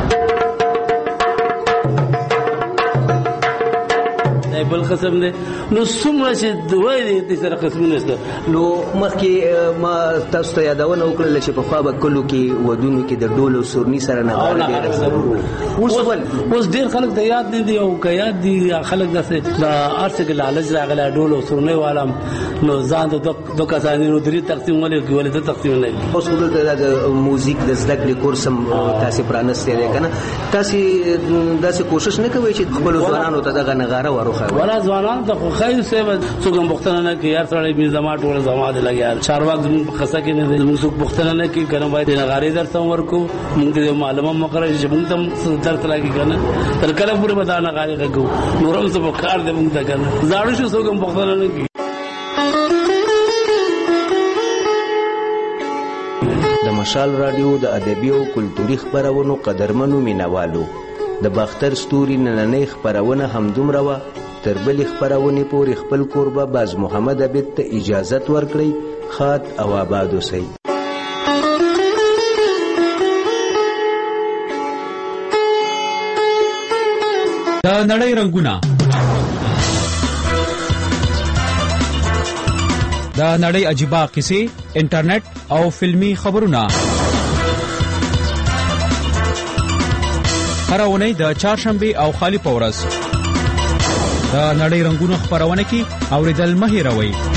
Speaker 18: بل قسم دی نو څومره چې دوی دي سره قسمونه شته.
Speaker 3: نو مخکې ما تاسو ته یادونه وکړله چې پخوا به کلو کې ودونو کې د ډول او سورني سره نغاره ډېره
Speaker 18: اوس اوس ډېر خلک ته یاد نه دي او که یاد دي خلک داسې د هر څه کې لالچ راغلی ډول او سورنۍ والا نو ځان ته دوه کسان نو درې تقسیم ولې ولې ته تقسیم نه دي.
Speaker 3: اوس خو دلته د موزیک د زده کړې کورس هم تاسې پرانستی دی که نه تاسې داسې کوشش نه کوئ چې خپلو ځوانانو ته دغه نغاره وروښایو؟
Speaker 18: ولا ځوانان ته خو خیر صاحب څوک هم پوښتنه نه کوي هر سړی مې زما ټوله زما دی لګیا چارواک زموږ په قصه کې نه دی زموږ څوک پوښتنه نه کوي که نه باید نغارې درته هم ورکړو موږ ته معلومه مقرره چې موږ ته هم درته راکړي که نه تر کله پورې به دا نغارې غږو نور هم څه په کار دی موږ ته که نه زاړه شو څوک هم پوښتنه نه کوي.
Speaker 3: د مشال راډیو د ادبي او کلتوري خپرونو قدرمنو مینوالو د باختر ستوري نننۍ خپرونه همدومره وه. تر بلې خپرونې پورې خپل کوربه باز محمد عبید ته اجازت ورکړئ. ښاد او آباد اوسئ.
Speaker 19: د نړۍ رنګونه د نړۍ عجیبه قصې انټرنیټ او فلمی خبرونه هر اونۍ د چهارشنبې او خالی په ورځ د نړۍ رنګونه خپرونه کې اوریدل مه هېروئ.